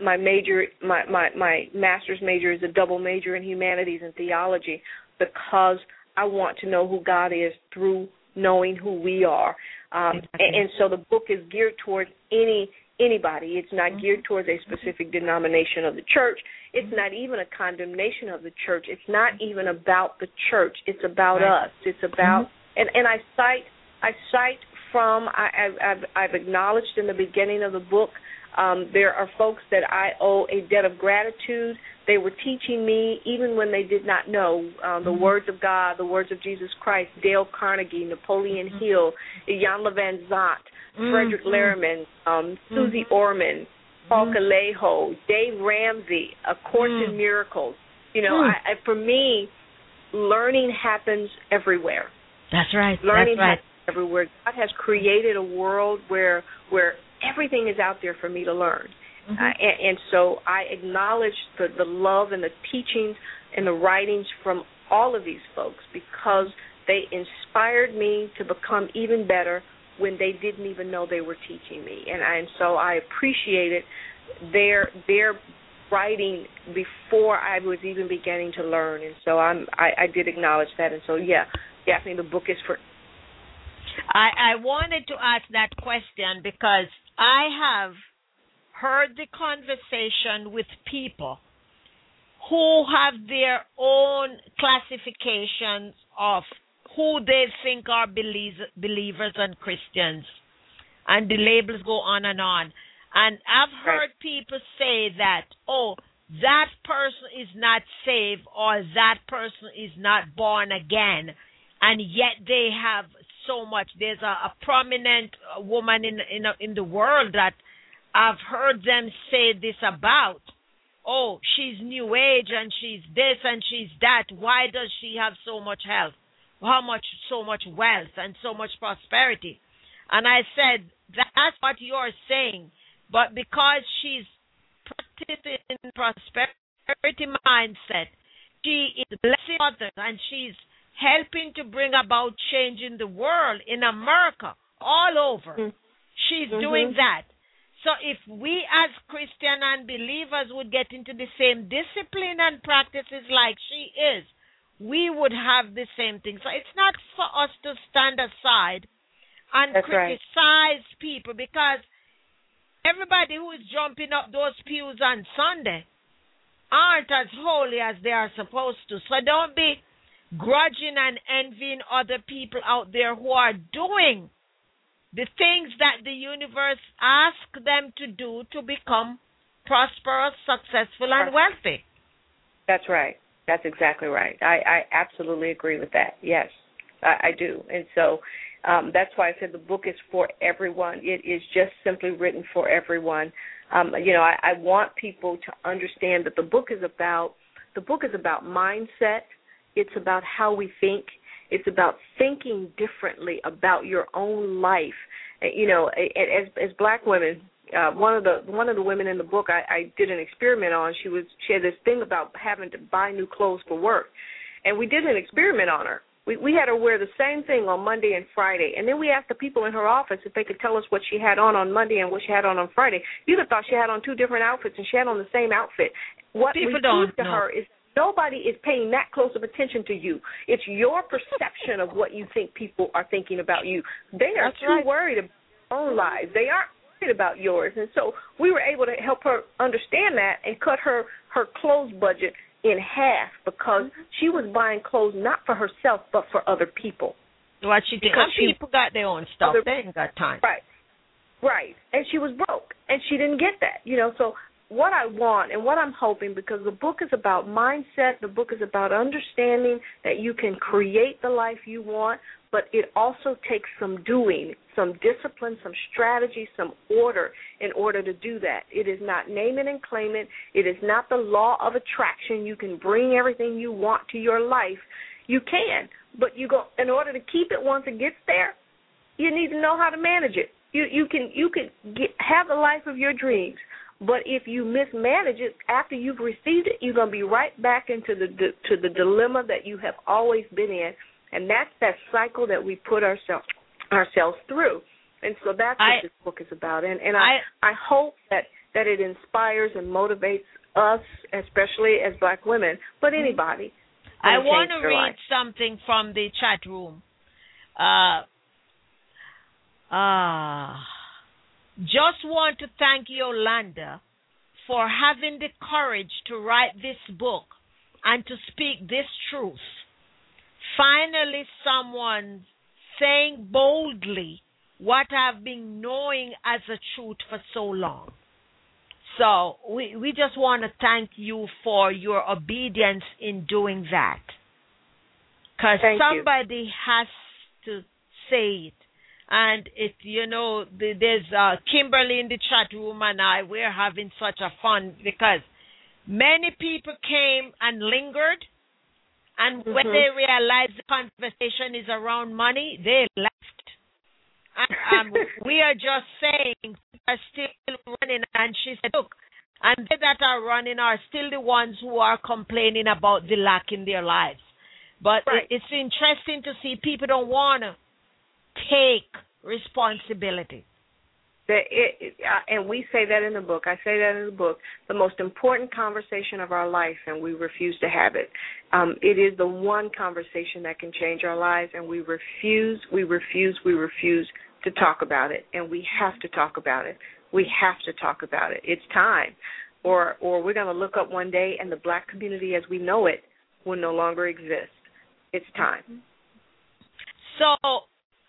Speaker 3: master's major is a double major in humanities and theology, because I want to know who God is through knowing who we are. And so the book is geared towards anybody. It's not geared towards a specific denomination of the church. It's not even a condemnation of the church. It's not even about the church. It's about us. It's about, and I cite from, I've acknowledged in the beginning of the book, there are folks that I owe a debt of gratitude. They were teaching me even when they did not know the words of God, the words of Jesus Christ, Dale Carnegie, Napoleon Hill, Jan Van Zandt, Frederick Lehrman, Susie Orman, Paul Calejo, Dave Ramsey, A Course in Miracles. You know, for me, learning happens everywhere.
Speaker 2: That's right.
Speaker 3: Learning happens everywhere. God has created a world where everything is out there for me to learn. And so I acknowledge the love and the teachings and the writings from all of these folks, because they inspired me to become even better when they didn't even know they were teaching me. And so I appreciated their writing before I was even beginning to learn. And so I did acknowledge that. And so, yeah, definitely the book is for...
Speaker 2: I wanted to ask that question because I have heard the conversation with people who have their own classifications of who they think are believers and Christians, and the labels go on and on. And I've heard people say that, oh, that person is not saved, or that person is not born again, and yet they have so much. There's a prominent woman in the world that I've heard them say this about. Oh, she's new age and she's this and she's that. Why does she have so much health? So much wealth and so much prosperity? And I said, that's what you're saying. But because she's practicing prosperity mindset, she is blessing others and she's helping to bring about change in the world, in America, all over. She's doing that. So if we as Christian and believers would get into the same discipline and practices like she is, we would have the same thing. So it's not for us to stand aside and criticize people, because everybody who is jumping up those pews on Sunday aren't as holy as they are supposed to. So don't be grudging and envying other people out there who are doing the things that the universe asks them to do to become prosperous, successful, and wealthy.
Speaker 3: That's right. That's exactly right. I absolutely agree with that. Yes, I do. And so that's why I said the book is for everyone. It is just simply written for everyone. I want people to understand that the book is about mindset. It's about how we think. It's about thinking differently about your own life. You know, as black women, one of the women in the book I did an experiment on. She had this thing about having to buy new clothes for work, and we did an experiment on her. We had her wear the same thing on Monday and Friday, and then we asked the people in her office if they could tell us what she had on Monday and what she had on Friday. You'd have thought she had on two different outfits, and she had on the same outfit. What
Speaker 2: people
Speaker 3: we
Speaker 2: don't
Speaker 3: proved to her is nobody is paying that close of attention to you. It's your perception of what you think people are thinking about you. They are too worried about their own lives. They aren't worried about yours. And so we were able to help her understand that and cut her clothes budget in half because she was buying clothes not for herself but for other people.
Speaker 2: What she did. Some people got their own stuff. They ain't got time.
Speaker 3: Right. And she was broke, and she didn't get that. So what I want and what I'm hoping, because the book is about mindset, the book is about understanding that you can create the life you want, but it also takes some doing, some discipline, some strategy, some order in order to do that. It is not name it and claim it. It is not the law of attraction. You can bring everything you want to your life. You can, but in order to keep it once it gets there, you need to know how to manage it. You can have the life of your dreams. But if you mismanage it after you've received it, you're going to be right back into the dilemma that you have always been in, and that's that cycle that we put ourselves through. And so that's what this book is about. And I hope that it inspires and motivates us, especially as black women, but anybody.
Speaker 2: I want to read something from the chat room. Just want to thank Yolanda for having the courage to write this book and to speak this truth. Finally, someone saying boldly what I've been knowing as a truth for so long. So we just want to thank you for your obedience in doing that. Because somebody has to say it. And there's Kimberly in the chat room and we're having such a fun because many people came and lingered, and when they realized the conversation is around money, they left. And we are just saying are still running, and she said, look, and they that are running are still the ones who are complaining about the lack in their lives. But it's interesting to see people don't want to take responsibility. And we say that in the book. I say that in the book. The most important conversation of our life, and we refuse to have it. It is the one conversation that can change our lives, and we refuse to talk about it. And we have to talk about it. We have to talk about it. It's time. Or we're going to look up one day and the black community as we know it will no longer exist. It's time. So,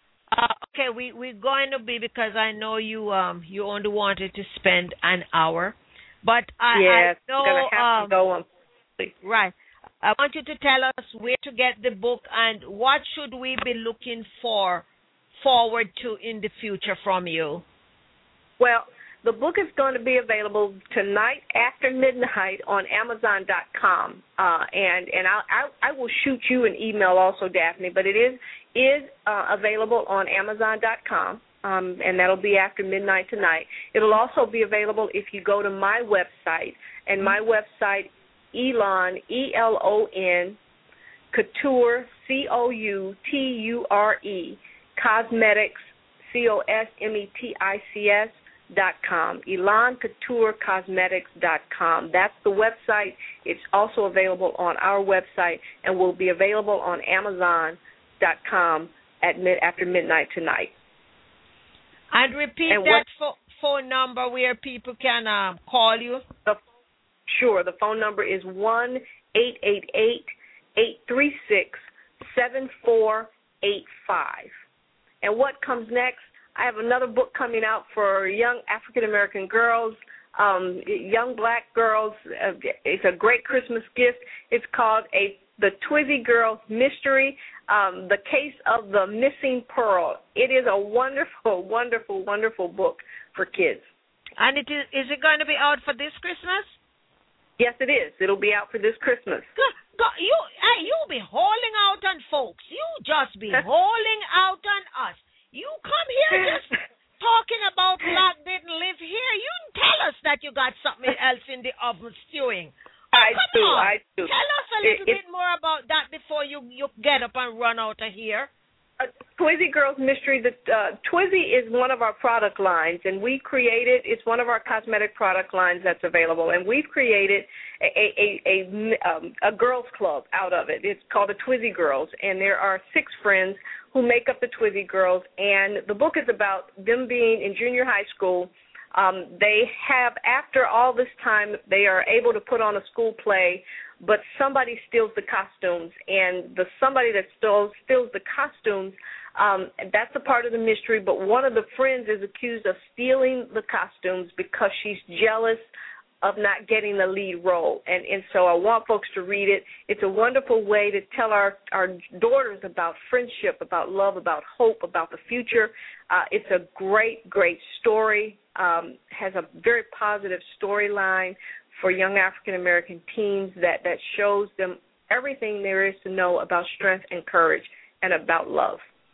Speaker 2: we're going to be, because I know you only wanted to spend an hour, but I know
Speaker 3: going to have to go on.
Speaker 2: Right. I want you to tell us where to get the book and what should we be looking forward to in the future from you.
Speaker 3: Well, the book is going to be available tonight after midnight on Amazon.com, and I will shoot you an email also, Daphne. But it is available on Amazon.com, and that'll be after midnight tonight. It'll also be available if you go to my website, and my website, Elon, ELON, Couture, COUTURE, Cosmetics, COSMETICS. .com, ElonCoutureCosmetics.com. That's the website. It's also available on our website and will be available on Amazon.com after midnight tonight.
Speaker 2: And repeat phone number where people can call you.
Speaker 3: Sure. The phone number is 1-888-836-7485. And what comes next? I have another book coming out for young African-American girls, young black girls. It's a great Christmas gift. It's called The Twizzy Girls Mystery, The Case of the Missing Pearl. It is a wonderful, wonderful, wonderful book for kids.
Speaker 2: And is it going to be out for this Christmas?
Speaker 3: Yes, it is. It'll be out for this Christmas.
Speaker 2: You'll be hauling out on folks. You just be hauling out on us. You come here just talking about black didn't live here. You tell us that you got something else in the oven stewing.
Speaker 3: I do.
Speaker 2: Tell us a little bit more about that before you get up and run out of here.
Speaker 3: Twizzy Girls Mystery. Twizzy is one of our product lines, and we created. It's one of our cosmetic product lines that's available, and we've created a girls club out of it. It's called the Twizzy Girls, and there are 6 friends who make up the Twizzy Girls. And the book is about them being in junior high school. They have, after all this time, they are able to put on a school play, but somebody steals the costumes, and the somebody that steals the costumes, that's a part of the mystery, but one of the friends is accused of stealing the costumes because she's jealous of not getting the lead role. And so I want folks to read it. It's a wonderful way to tell our daughters about friendship, about love, about hope, about the future. It's a great, great story, has a very positive storyline for young African-American teens that shows them everything there is to know about strength and courage and about love.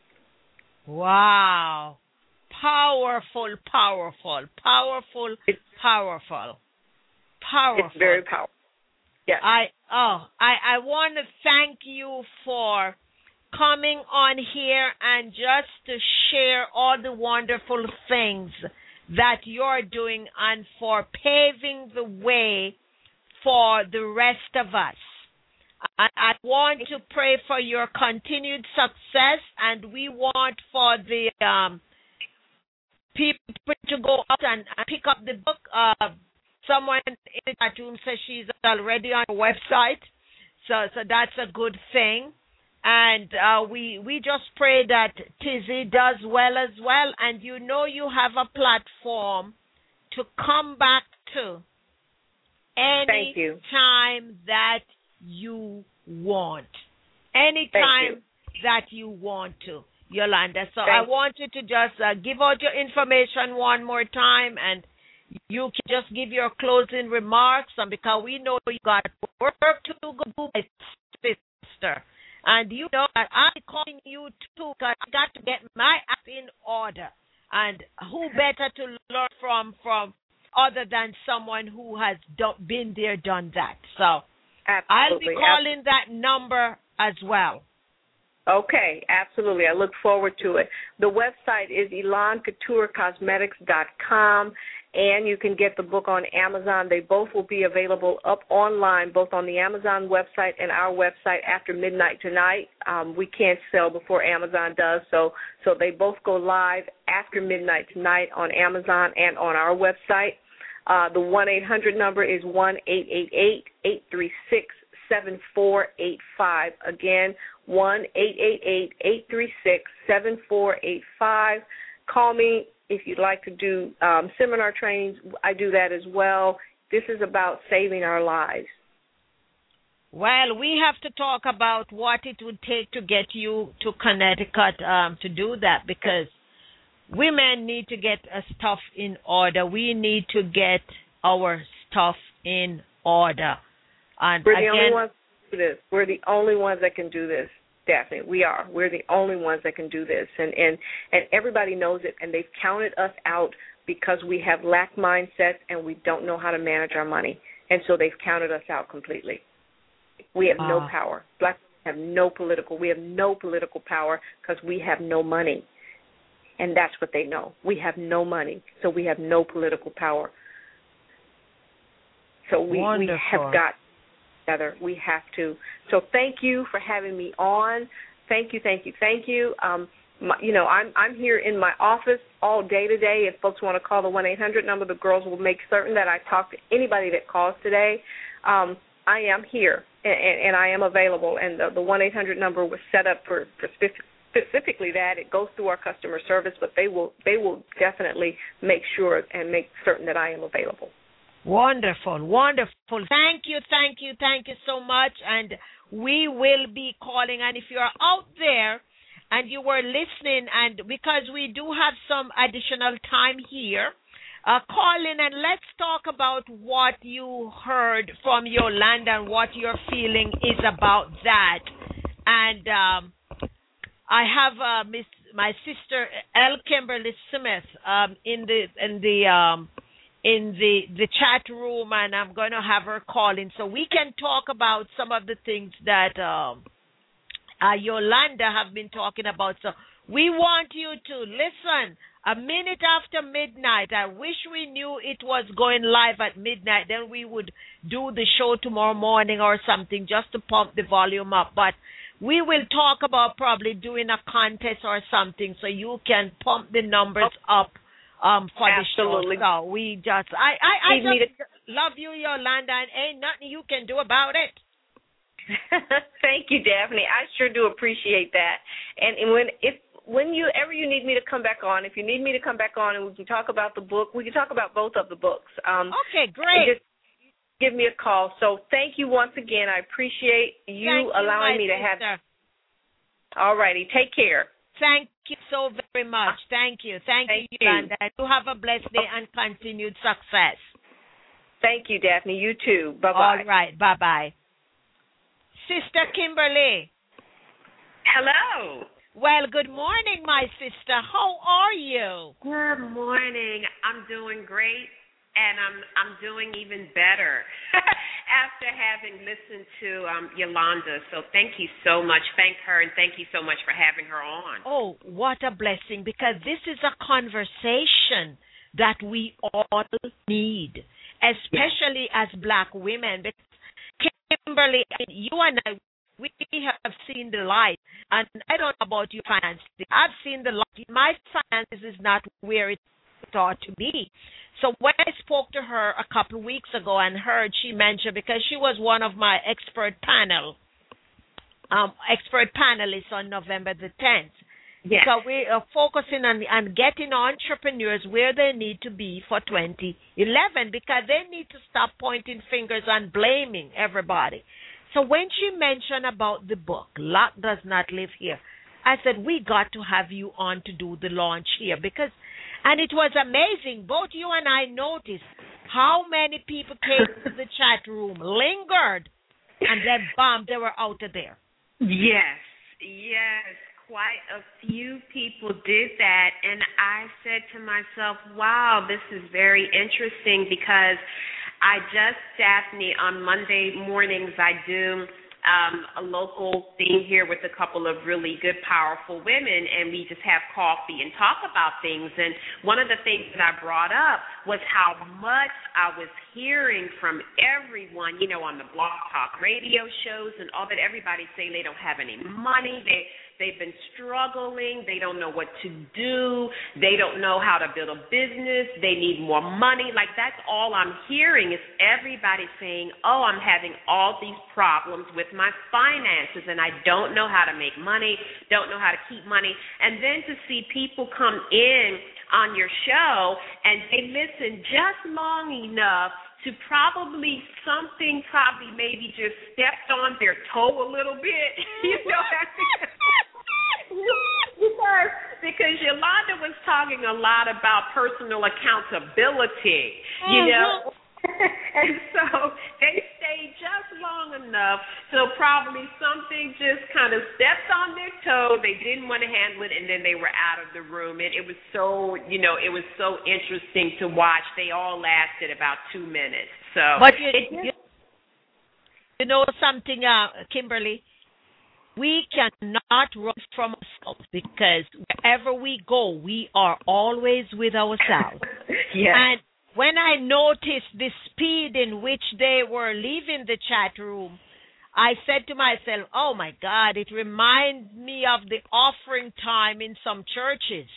Speaker 2: Wow. Powerful, powerful, powerful, powerful. Powerful.
Speaker 3: It's very powerful. Yes.
Speaker 2: I want to thank you for coming on here and just to share all the wonderful things that you're doing and for paving the way for the rest of us. I want to pray for your continued success, and we want for the people to go out and pick up the book. Someone in the chat room says she's already on the website, so that's a good thing. And we just pray that Tizzy does well as well, and you have a platform to come back to any time that you want. Anytime that you want to, Yolanda. So I want you to just give out your information one more time, and you can just give your closing remarks, and because we know you got work to do, my sister. And you know that I'm calling you too, because I got to get my act in order. And who better to learn from other than someone who has been there, done that. So I'll be calling that number as well.
Speaker 3: Okay, absolutely. I look forward to it. The website is ElanCoutureCosmetics.com, and you can get the book on Amazon. They both will be available up online, both on the Amazon website and our website after midnight tonight. We can't sell before Amazon does, so they both go live after midnight tonight on Amazon and on our website. The 1-800 number is 1-888-836-7485. Again, 1-888-836-7485. Call me if you'd like to do seminar trainings. I do that as well. This is about saving our lives.
Speaker 2: Well, we have to talk about what it would take to get you to Connecticut to do that, because women need to get stuff in order. We need to get our stuff in order. And
Speaker 3: we're the only ones that do this. We're the only ones that can do this, Daphne. We are. We're the only ones that can do this. And everybody knows it, and they've counted us out because we have lack mindsets and we don't know how to manage our money. And so they've counted us out completely. We have no power. Black women have no political. We have no political power because we have no money. And that's what they know. We have no money, so we have no political power. So we have got together. We have to. So thank you for having me on. Thank you. I'm here in my office all day today. If folks want to call the 1-800 number, the girls will make certain that I talk to anybody that calls today. I am here, and I am available. And the 1-800 number was set up for specifically that. It goes through our customer service, but they will definitely make sure and make certain that I am available.
Speaker 2: Wonderful. Thank you so much. And we will be calling. And if you're out there and you were listening, and because we do have some additional time here, call in and let's talk about what you heard from Yolanda and what your feeling is about that. And I have my sister L. Kimberly Smith in the chat room, and I'm going to have her call in so we can talk about some of the things that Yolanda have been talking about. So we want you to listen. A minute after midnight, I wish we knew it was going live at midnight. Then we would do the show tomorrow morning or something just to pump the volume up. But we will talk about probably doing a contest or something so you can pump the numbers up for
Speaker 3: Absolutely.
Speaker 2: the show. So we just, I just love you, Yolanda, and ain't nothing you can do about it.
Speaker 3: Thank you, Daphne. I sure do appreciate that. And whenever you need me to come back on, if you need me to come back on and we can talk about the book, we can talk about both of the books.
Speaker 2: Okay, great.
Speaker 3: Just give me a call. So thank you once again. I appreciate you allowing me to have. All righty. Take care.
Speaker 2: Thank you so very much. Thank you. Thank you, Yolanda. You have a blessed day and continued success.
Speaker 3: Thank you, Daphne. You too. Bye-bye.
Speaker 2: All right. Bye-bye. Sister Kimberly.
Speaker 4: Hello.
Speaker 2: Well, good morning, my sister. How are you?
Speaker 4: Good morning. I'm doing great, and I'm doing even better after having listened to Yolanda. So thank you so much. Thank her, and thank you so much for having her on.
Speaker 2: Oh, what a blessing, because this is a conversation that we all need, especially as Black women. Kimberly, you and I, we have seen the light, and I don't know about your finances. I've seen the light. My finances is not where it ought to be. So when I spoke to her a couple of weeks ago and heard she mentioned, because she was one of my expert panelists on November the 10th.
Speaker 4: Yes.
Speaker 2: So we are focusing on getting entrepreneurs where they need to be for 2011, because they need to stop pointing fingers and blaming everybody. So when she mentioned about the book, Luck Does Not Live Here, I said, we got to have you on to do the launch here, because, and it was amazing. Both you and I noticed how many people came to the chat room, lingered, and then, bam, they were out of there.
Speaker 4: Yes. Quite a few people did that, and I said to myself, wow, this is very interesting, because Daphne, on Monday mornings, I do a local thing here with a couple of really good, powerful women, and we just have coffee and talk about things. And one of the things that I brought up was how much I was hearing from everyone, on the Blog Talk radio shows and all that. Everybody saying they don't have any money. They've been struggling. They don't know what to do. They don't know how to build a business. They need more money. Like, that's all I'm hearing is everybody saying, oh, I'm having all these problems with my finances, and I don't know how to make money, don't know how to keep money. And then to see people come in on your show and they listen just long enough to maybe just stepped on their toe a little bit, because Yolanda was talking a lot about personal accountability, and so they stayed just long enough, so probably something just kind of stepped on their toe. They didn't want to handle it, and then they were out of the room. It was so, it was so interesting to watch. They all lasted about 2 minutes. So,
Speaker 2: but you know something, Kimberly? We cannot run from ourselves, because wherever we go, we are always with ourselves.
Speaker 3: Yes.
Speaker 2: And when I noticed the speed in which they were leaving the chat room, I said to myself, oh, my God, it reminds me of the offering time in some churches.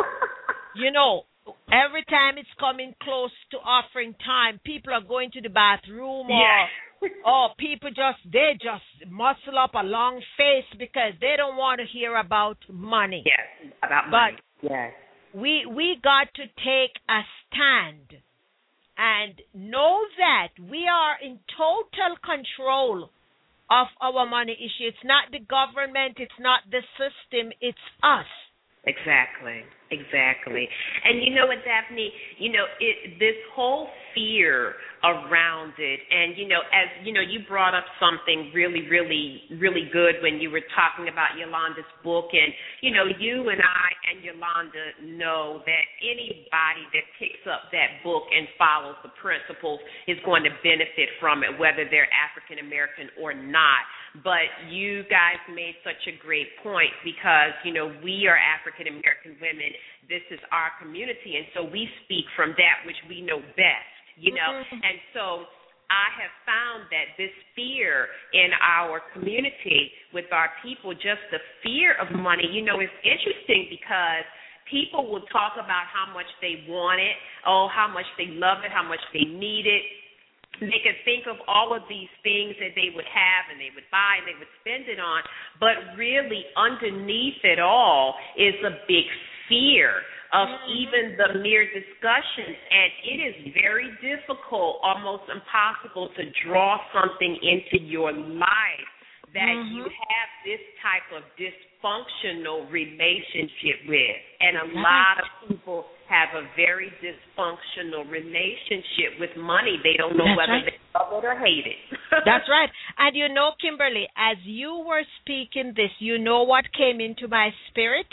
Speaker 2: Every time it's coming close to offering time, people are going to the bathroom, or people they just muscle up a long face because they don't want to hear about money.
Speaker 4: Yes, about money.
Speaker 2: But
Speaker 4: yes.
Speaker 2: We got to take a stand and know that we are in total control of our money issue. It's not the government, it's not the system, it's us.
Speaker 4: Exactly. Exactly. And you know what, Daphne, this whole fear around it, and, as, you brought up something really, really, really good when you were talking about Yolanda's book. And, you and I and Yolanda know that anybody that picks up that book and follows the principles is going to benefit from it, whether they're African American or not. But you guys made such a great point because, we are African American women. This is our community, and so we speak from that which we know best, And so I have found that this fear in our community with our people, just the fear of money, is interesting because people will talk about how much they want it, how much they love it, how much they need it. They could think of all of these things that they would have and they would buy and they would spend it on, but really underneath it all is a big fear of even the mere discussions, and it is very difficult, almost impossible to draw something into your life that you have this type of dysfunctional relationship with. And a lot of people have a very dysfunctional relationship with money. They don't know whether they love it or hate it.
Speaker 2: That's right. And Kimberly, as you were speaking this, what came into my spirit?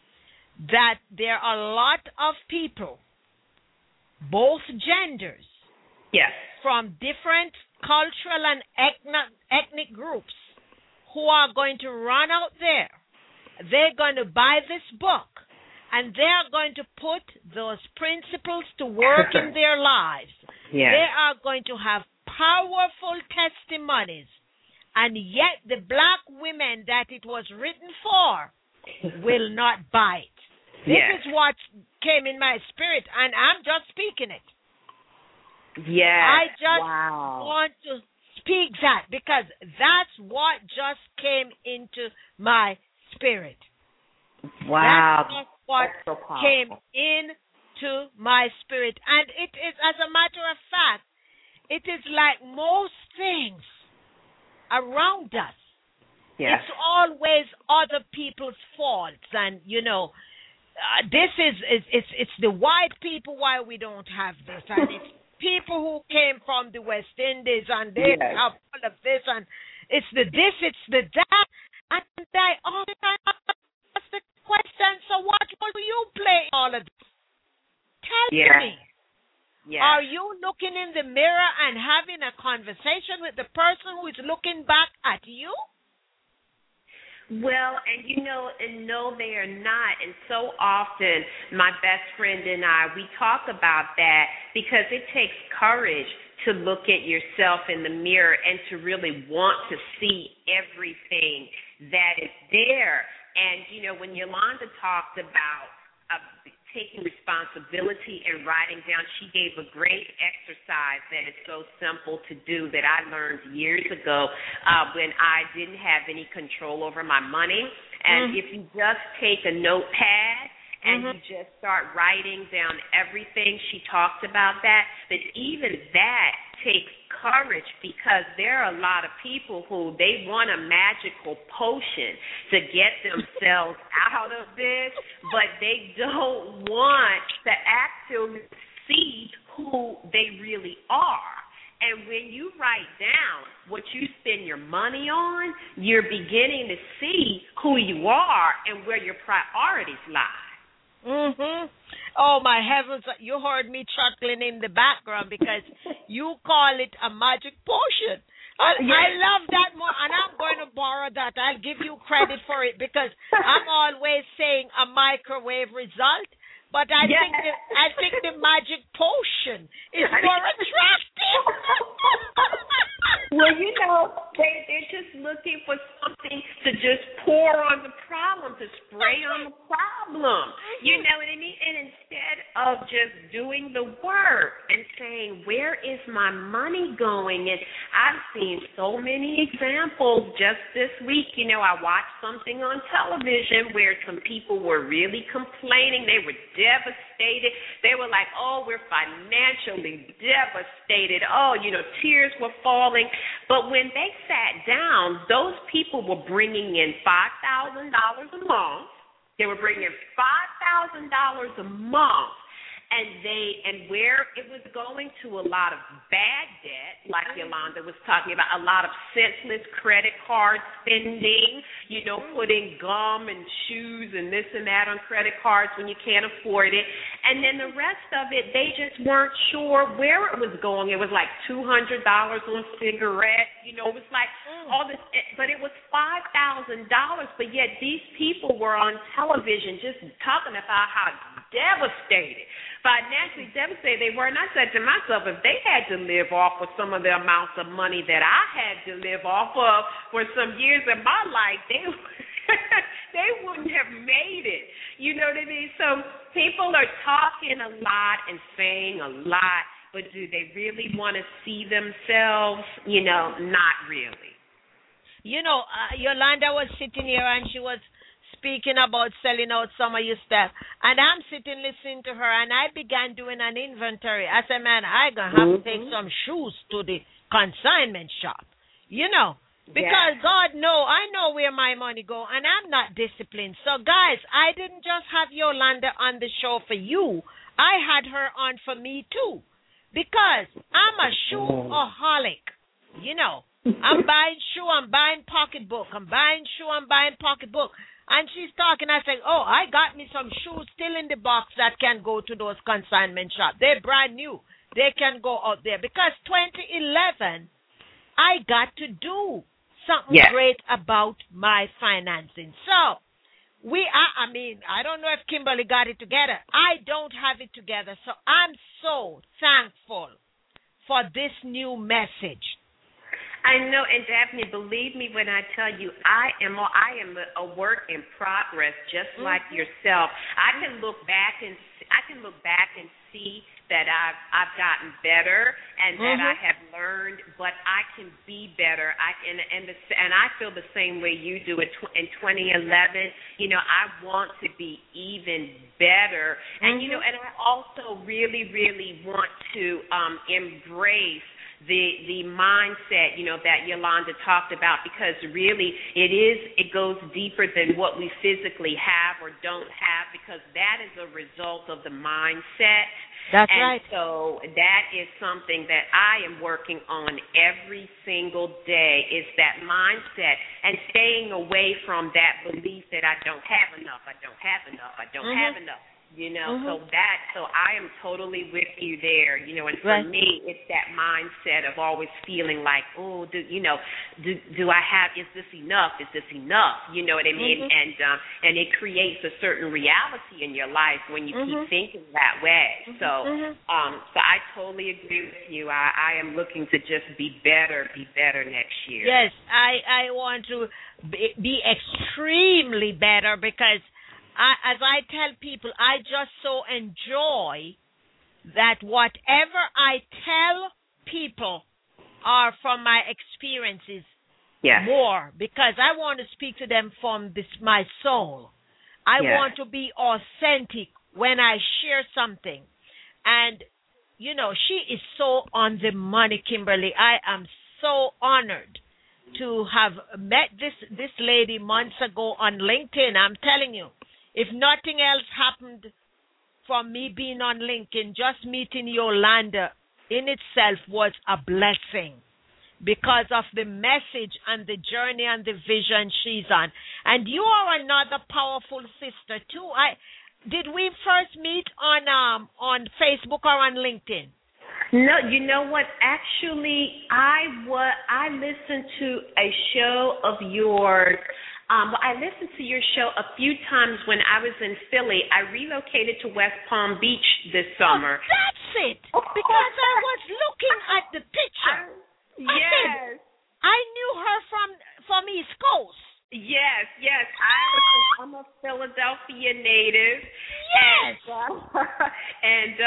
Speaker 2: That there are a lot of people, both genders,
Speaker 4: yes,
Speaker 2: from different cultural and ethnic groups who are going to run out there. They're going to buy this book, and they're going to put those principles to work in their lives.
Speaker 4: Yes.
Speaker 2: They are going to have powerful testimonies, and yet the black women that it was written for will not buy it. This is what came in my spirit, and I'm just speaking it.
Speaker 4: Yes.
Speaker 2: I just want to speak that because that's what just came into my spirit.
Speaker 4: Wow.
Speaker 2: That's just what came into my spirit. And it is, as a matter of fact, it is like most things around us.
Speaker 4: Yes.
Speaker 2: It's always other people's faults, and this it's the white people why we don't have this, and it's people who came from the West Indies and they have all of this, and it's the this, it's the that, and I always ask the question: so what will you play all of this? Tell me.
Speaker 4: Yes.
Speaker 2: Are you looking in the mirror and having a conversation with the person who is looking back at you?
Speaker 4: Well, and no, they are not. And so often, my best friend and I, we talk about that because it takes courage to look at yourself in the mirror and to really want to see everything that is there. And, when Yolanda talked about taking responsibility and writing down, she gave a great exercise that is so simple to do that I learned years ago when I didn't have any control over my money. And if you just take a notepad and you just start writing down everything, she talked about that, but even that takes courage because there are a lot of people who they want a magical potion to get themselves out of this, but they don't want to actually see who they really are. And when you write down what you spend your money on, you're beginning to see who you are and where your priorities lie.
Speaker 2: Oh, my heavens, you heard me chuckling in the background because you call it a magic potion. I love that more, and I'm going to borrow that. I'll give you credit for it because I'm always saying a microwave result, but I think the magic potion is more attractive.
Speaker 4: Well, they're just looking for something to just pour on the problem, to spray on the problem. You know what I mean? And instead of just doing the work and saying, where is my money going? And I've seen so many examples just this week. I watched something on television where some people were really complaining. They were devastated. They were like, oh, we're financially devastated. Oh, tears were falling. But when they sat down, those people were bringing in $5,000 a month. They were bringing $5,000 a month. And where it was going to a lot of bad debt, like Yolanda was talking about, a lot of senseless credit card spending, putting gum and shoes and this and that on credit cards when you can't afford it. And then the rest of it, they just weren't sure where it was going. It was like $200 on cigarettes, it was like all this, but it was $5,000. But yet these people were on television just talking about how financially devastated they were. And I said to myself, if they had to live off of some of the amounts of money that I had to live off of for some years of my life, they wouldn't have made it. You know what I mean? So people are talking a lot and saying a lot, but do they really want to see themselves? Not really.
Speaker 2: Yolanda was sitting here and she was speaking about selling out some of your stuff. And I'm sitting listening to her, and I began doing an inventory. I said, man, I'm going to have to take some shoes to the consignment shop, because God I know where my money go, and I'm not disciplined. So, guys, I didn't just have Yolanda on the show for you. I had her on for me, too, because I'm a shoeaholic, I'm buying shoe, I'm buying pocketbook, I'm buying shoe, I'm buying pocketbook. And she's talking, I said, I got me some shoes still in the box that can go to those consignment shops. They're brand new. They can go out there. Because 2011, I got to do something great about my financing. So, I don't know if Kimberly got it together. I don't have it together. So, I'm so thankful for this new message.
Speaker 4: I know, and Daphne, believe me when I tell you, I am a work in progress, just like yourself. I can look back and see that I've gotten better and that I have learned, but I can be better. And I feel the same way you do. In 2011, I want to be even better, and and I also really, really want to embrace the mindset, that Yolanda talked about, because really it goes deeper than what we physically have or don't have, because that is a result of the mindset.
Speaker 2: That's right.
Speaker 4: So that is something that I am working on every single day, is that mindset and staying away from that belief that I don't have enough, I don't have enough, I don't have enough. So I am totally with you there, and for me, it's that mindset of always feeling like, do I have, is this enough? Is this enough? You know what I mean? And it creates a certain reality in your life when you keep thinking that way. So I totally agree with you. I am looking to just be better next year.
Speaker 2: Yes, I want to be extremely better, because as I tell people, I just so enjoy that whatever I tell people are from my experiences more, because I want to speak to them from my soul. I want to be authentic when I share something. And, she is so on the money, Kimberly. I am so honored to have met this lady months ago on LinkedIn. I'm telling you. If nothing else happened from me being on LinkedIn, just meeting Yolanda in itself was a blessing, because of the message and the journey and the vision she's on. And you are another powerful sister too. Did we first meet on Facebook or on LinkedIn?
Speaker 4: No, you know what? Actually, I listened to a show of yours. I listened to your show a few times when I was in Philly. I relocated to West Palm Beach this summer.
Speaker 2: Oh, that's it. Because I was looking at the picture.
Speaker 4: Yes.
Speaker 2: I knew her from East Coast.
Speaker 4: Yes. I'm a Philadelphia native.
Speaker 2: Yes.
Speaker 4: And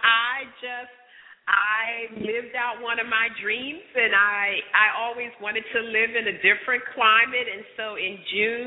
Speaker 4: I lived out one of my dreams, and I always wanted to live in a different climate. And so in June,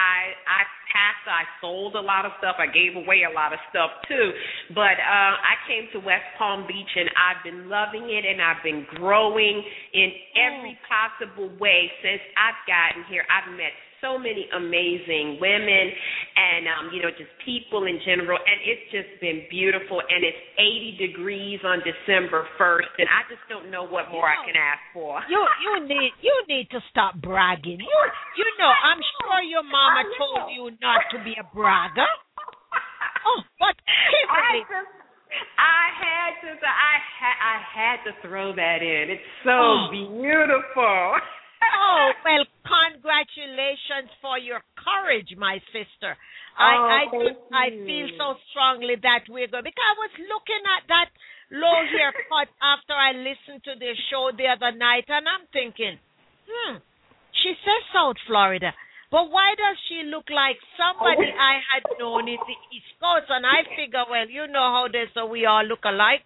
Speaker 4: I sold a lot of stuff. I gave away a lot of stuff too. But I came to West Palm Beach, and I've been loving it, and I've been growing in every possible way since I've gotten here. I've met so many amazing women, and just people in general, and it's just been beautiful. And it's 80 degrees on December 1st, and I just don't know what more I can ask for.
Speaker 2: You need to stop bragging. I'm sure your mama told you not to be a bragger. Oh, but Kimberly,
Speaker 4: I had to throw that in. It's so beautiful.
Speaker 2: Oh, well, congratulations for your courage, my sister. I feel so strongly that we're going, because I was looking at that low haircut after I listened to the show the other night, and I'm thinking, she says South Florida, but why does she look like somebody I had known in the East Coast? And I figure, well, you know how they so we all look alike.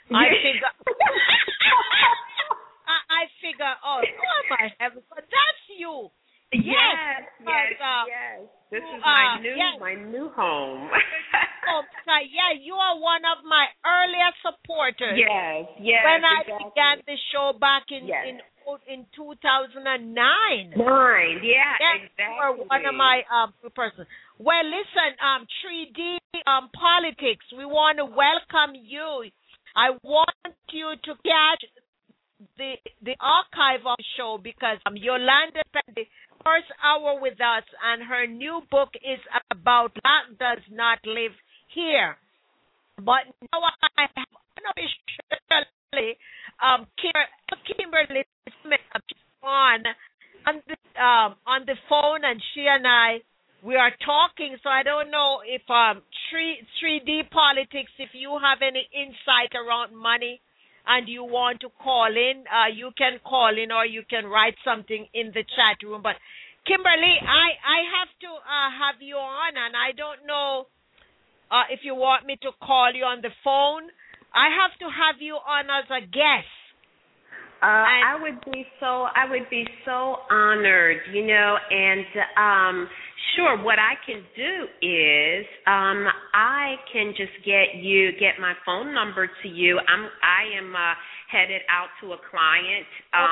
Speaker 2: I figure, oh my heavens, but that's you.
Speaker 4: Yes. This is my new home.
Speaker 2: You are one of my earliest supporters.
Speaker 4: Yes.
Speaker 2: When I began the show back in 2009.
Speaker 4: Exactly.
Speaker 2: You are one of my persons. Well, listen, 3D Politics, we want to welcome you. I want you to catch the archive of the show, because Yolanda spent the first hour with us, and her new book is about Black Does Not Live Here. But now I have unofficially Kimberly Smith on the phone, and she and we are talking. So I don't know if 3D Politics, if you have any insight around money and you want to call in, you can call in, or you can write something in the chat room. But Kimberly, I have to have you on, and I don't know if you want me to call you on the phone. I have to have you on as a guest.
Speaker 4: I would be so honored, and sure, what I can do is I can just get my phone number to you. I am headed out to a client.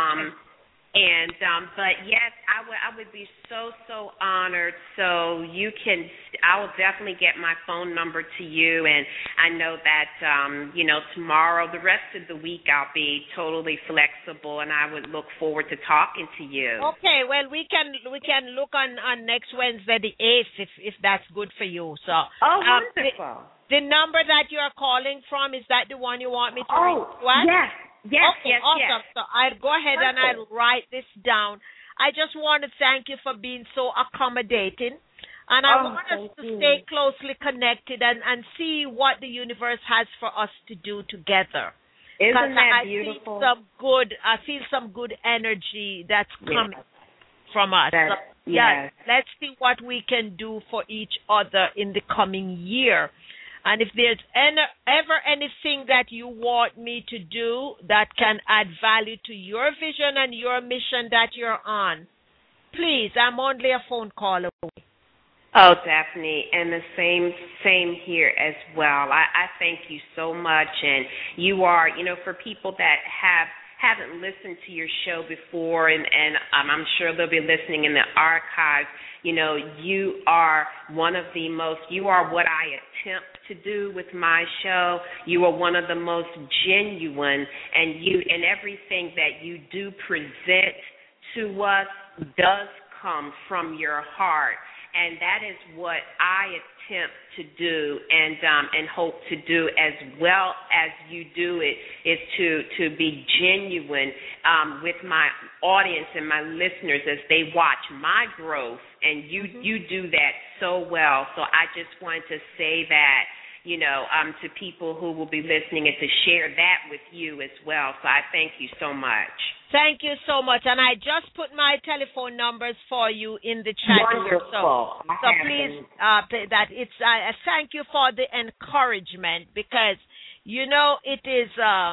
Speaker 4: But yes, I would be so honored. So I will definitely get my phone number to you, and I know that tomorrow, the rest of the week, I'll be totally flexible, and I would look forward to talking to you.
Speaker 2: Okay, well, we can look on next Wednesday, the 8th, if that's good for you. So
Speaker 4: wonderful.
Speaker 2: The number that you are calling from, is that the one you want me to reach you at?
Speaker 4: Yes.
Speaker 2: Yes, awesome. Yes. So I'll go ahead and I'll write this down. I just want to thank you for being so accommodating. And I want us to stay closely connected and see what the universe has for us to do together.
Speaker 4: Isn't that beautiful?
Speaker 2: I feel some good energy that's coming from us. Let's see what we can do for each other in the coming year. And if there's ever anything that you want me to do that can add value to your vision and your mission that you're on, please, I'm only a phone call away.
Speaker 4: Oh, Daphne, and the same here as well. I thank you so much, and you are, for people that haven't listened to your show before, and I'm sure they'll be listening in the archives. You are you are what I attempt to do with my show. You are one of the most genuine, and everything that you do present to us does come from your heart. And that is what I attempt to do and hope to do as well as you do it, is to be genuine with my audience and my listeners as they watch my growth. And you do that so well. So I just wanted to say that, to people who will be listening, and to share that with you as well. So I thank you so much.
Speaker 2: Thank you so much. And I just put my telephone numbers for you in the chat room. So please, thank you for the encouragement, because, it is,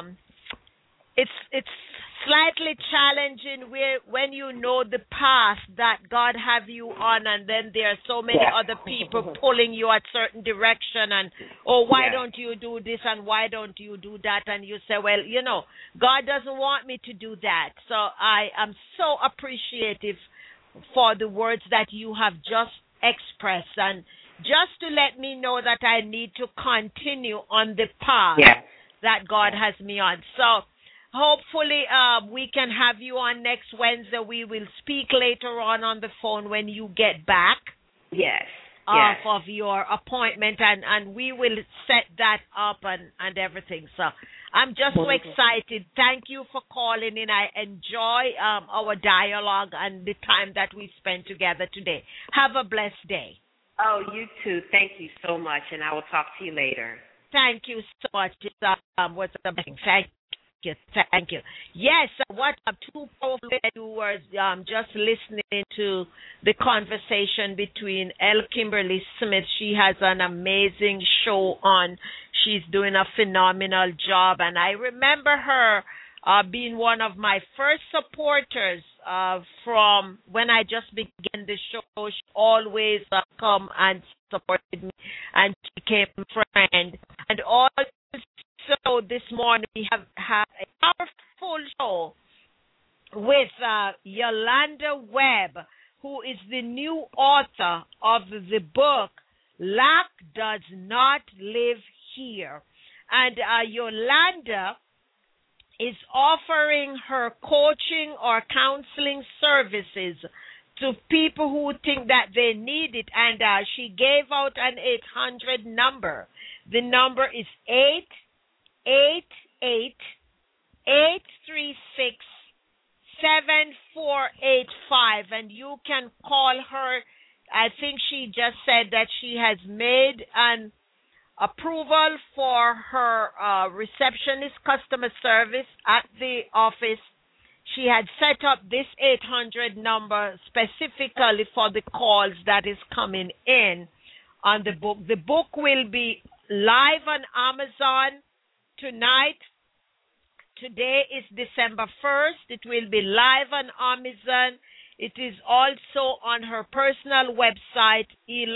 Speaker 2: it's slightly challenging when you know the path that God have you on, and then there are so many other people pulling you at certain direction, and why don't you do this, and why don't you do that, and you say, well, God doesn't want me to do that. So I am so appreciative for the words that you have just expressed, and just to let me know that I need to continue on the path
Speaker 4: Yes.
Speaker 2: that God has me on. So hopefully we can have you on next Wednesday. We will speak later on the phone when you get back
Speaker 4: Yes.
Speaker 2: off
Speaker 4: Yes.
Speaker 2: of your appointment, and we will set that up and everything. So I'm just so excited. Thank you for calling in. I enjoy our dialogue and the time that we spent together today. Have a blessed day.
Speaker 4: Oh, you too. Thank you so much, and I will talk to you later.
Speaker 2: Thank you so much. Was amazing. Thank you. Yes, what two powerful viewers just listening to the conversation between L. Kimberly Smith. She has an amazing show on. She's doing a phenomenal job, and I remember her being one of my first supporters from when I just began the show. She always come and supported me, and she became a friend. And also this morning we have a powerful show with Yolanda Webb, who is the new author of the book Lack Does Not Live Here. And Yolanda is offering her coaching or counseling services to people who think that they need it. And she gave out an 800 number. The number is 888-836-7485, and you can call her. I think she just said that she has made an approval for her receptionist customer service at the office. She had set up this 800 number specifically for the calls that is coming in on the book. The book will be live on Amazon tonight. Today is December 1st. It will be live on Amazon. It is also on her personal website,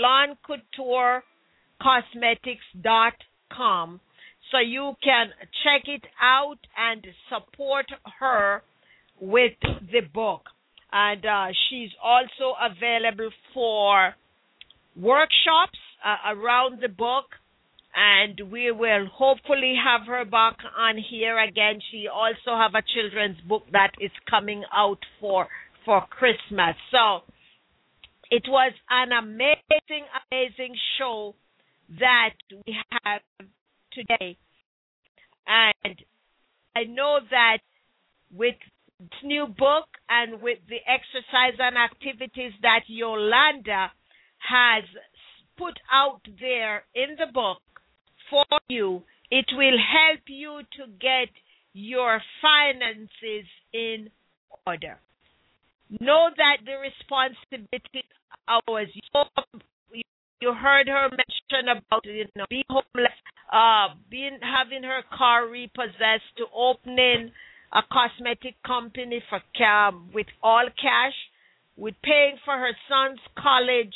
Speaker 2: ElonCoutureCosmetics.com. So you can check it out and support her with the book. And she's also available for workshops around the book. And we will hopefully have her back on here again. She also have a children's book that is coming out for Christmas. So it was an amazing show that we have today. And I know that with this new book and with the exercise and activities that Yolanda has put out there in the book for you, it will help you to get your finances in order. Know that the responsibility is ours. You heard her mention about being homeless, having her car repossessed, to opening a cosmetic company for with all cash, with paying for her son's college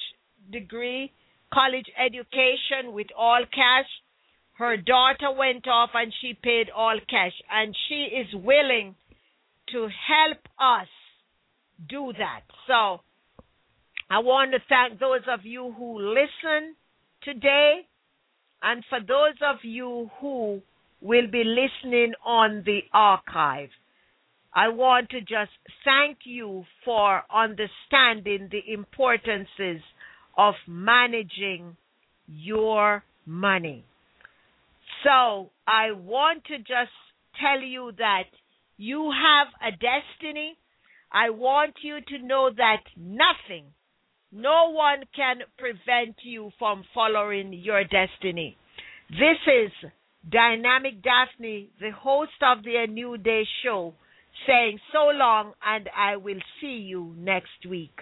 Speaker 2: education with all cash. Her daughter went off and she paid all cash, and she is willing to help us do that. So I want to thank those of you who listen today, and for those of you who will be listening on the archive. I want to just thank you for understanding the importances of managing your money. So I want to just tell you that you have a destiny. I want you to know that no one can prevent you from following your destiny. This is Dynamic Daphne, the host of the A New Day show, saying so long, and I will see you next week.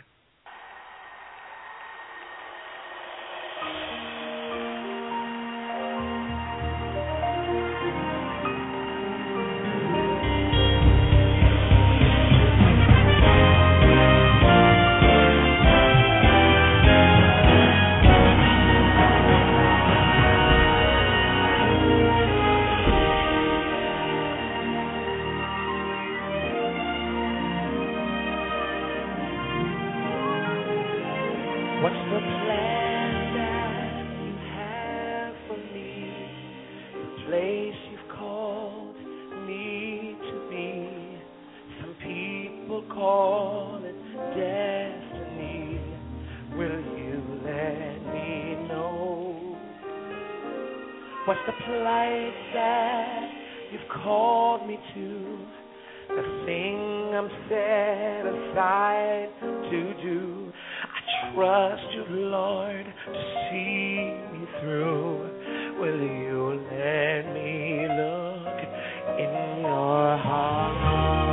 Speaker 5: What's the place that you've called me to? The thing I'm set aside to do. I trust you, Lord, to see me through. Will you let me look in your heart?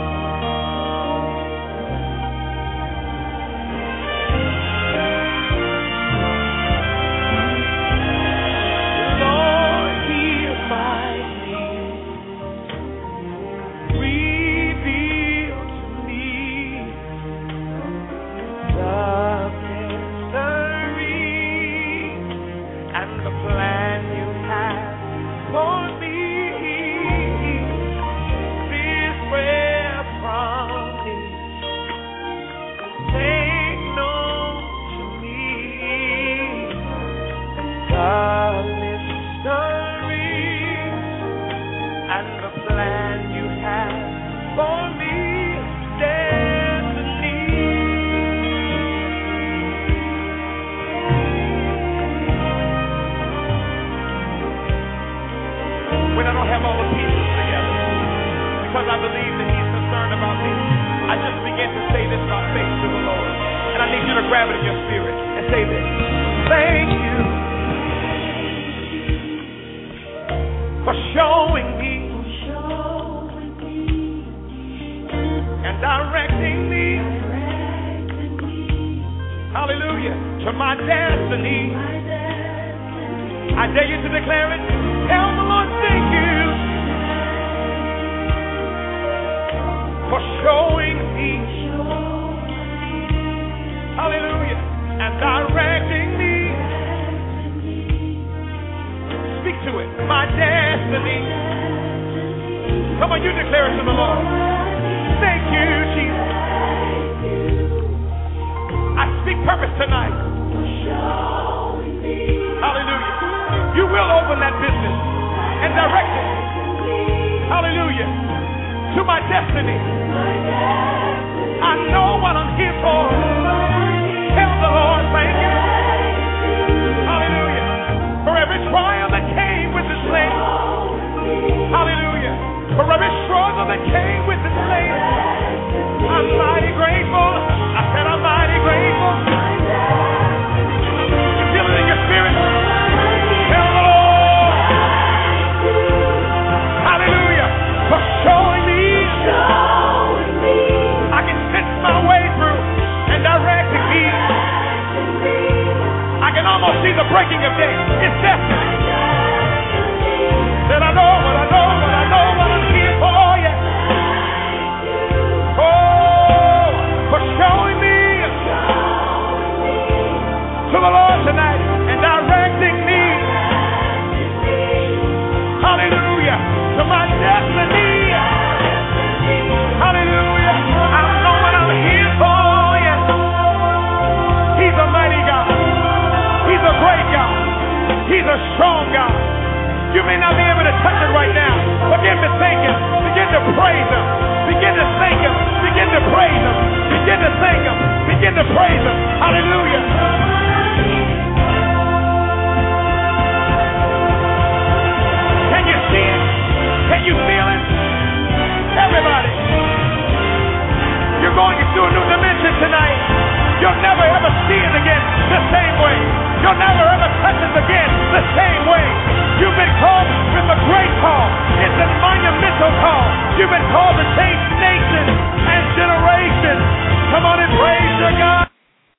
Speaker 5: Because I believe that he's concerned about me, I just begin to say this by faith to the Lord. And I need you to grab it in your spirit and say this. Thank you for showing me and directing me, hallelujah, to my destiny. I dare you to declare it. Tell the Lord, thank you for showing me, hallelujah, and directing me. Speak to it, my destiny. Come on, you declare it to the Lord. Thank you, Jesus. I speak purpose tonight. Hallelujah. You will open that business and direct it. Hallelujah. To my destiny. I know what I'm here for. Tell the Lord, thank you. Hallelujah. For every trial that came with this land. Hallelujah. For every struggle that came with this land. I'm mighty grateful. I said I'm mighty grateful. You feel it in your spirit? Tell the Lord. Hallelujah. For showing me. I can sense my way through and directing me. I can almost see the breaking of day. It's destiny. That I know what I know, what I know, what I'm here for, yeah. Oh, for showing me to the Lord tonight and directing me. Hallelujah. To my destiny. Hallelujah. I know what I'm here for, yes. He's a mighty God. He's a great God. He's a strong God. You may not be able to touch it right now. Begin to thank him. Begin to praise him. Begin to thank him. Begin to praise him. Begin to thank him. Begin to praise him. Hallelujah. Can you see it? Can you feel it? Everybody. You're going into a new dimension tonight. You'll never ever see it again the same way. You'll never ever touch it again the same way. You've been called with a great call. It's a monumental call. You've been called to change nations.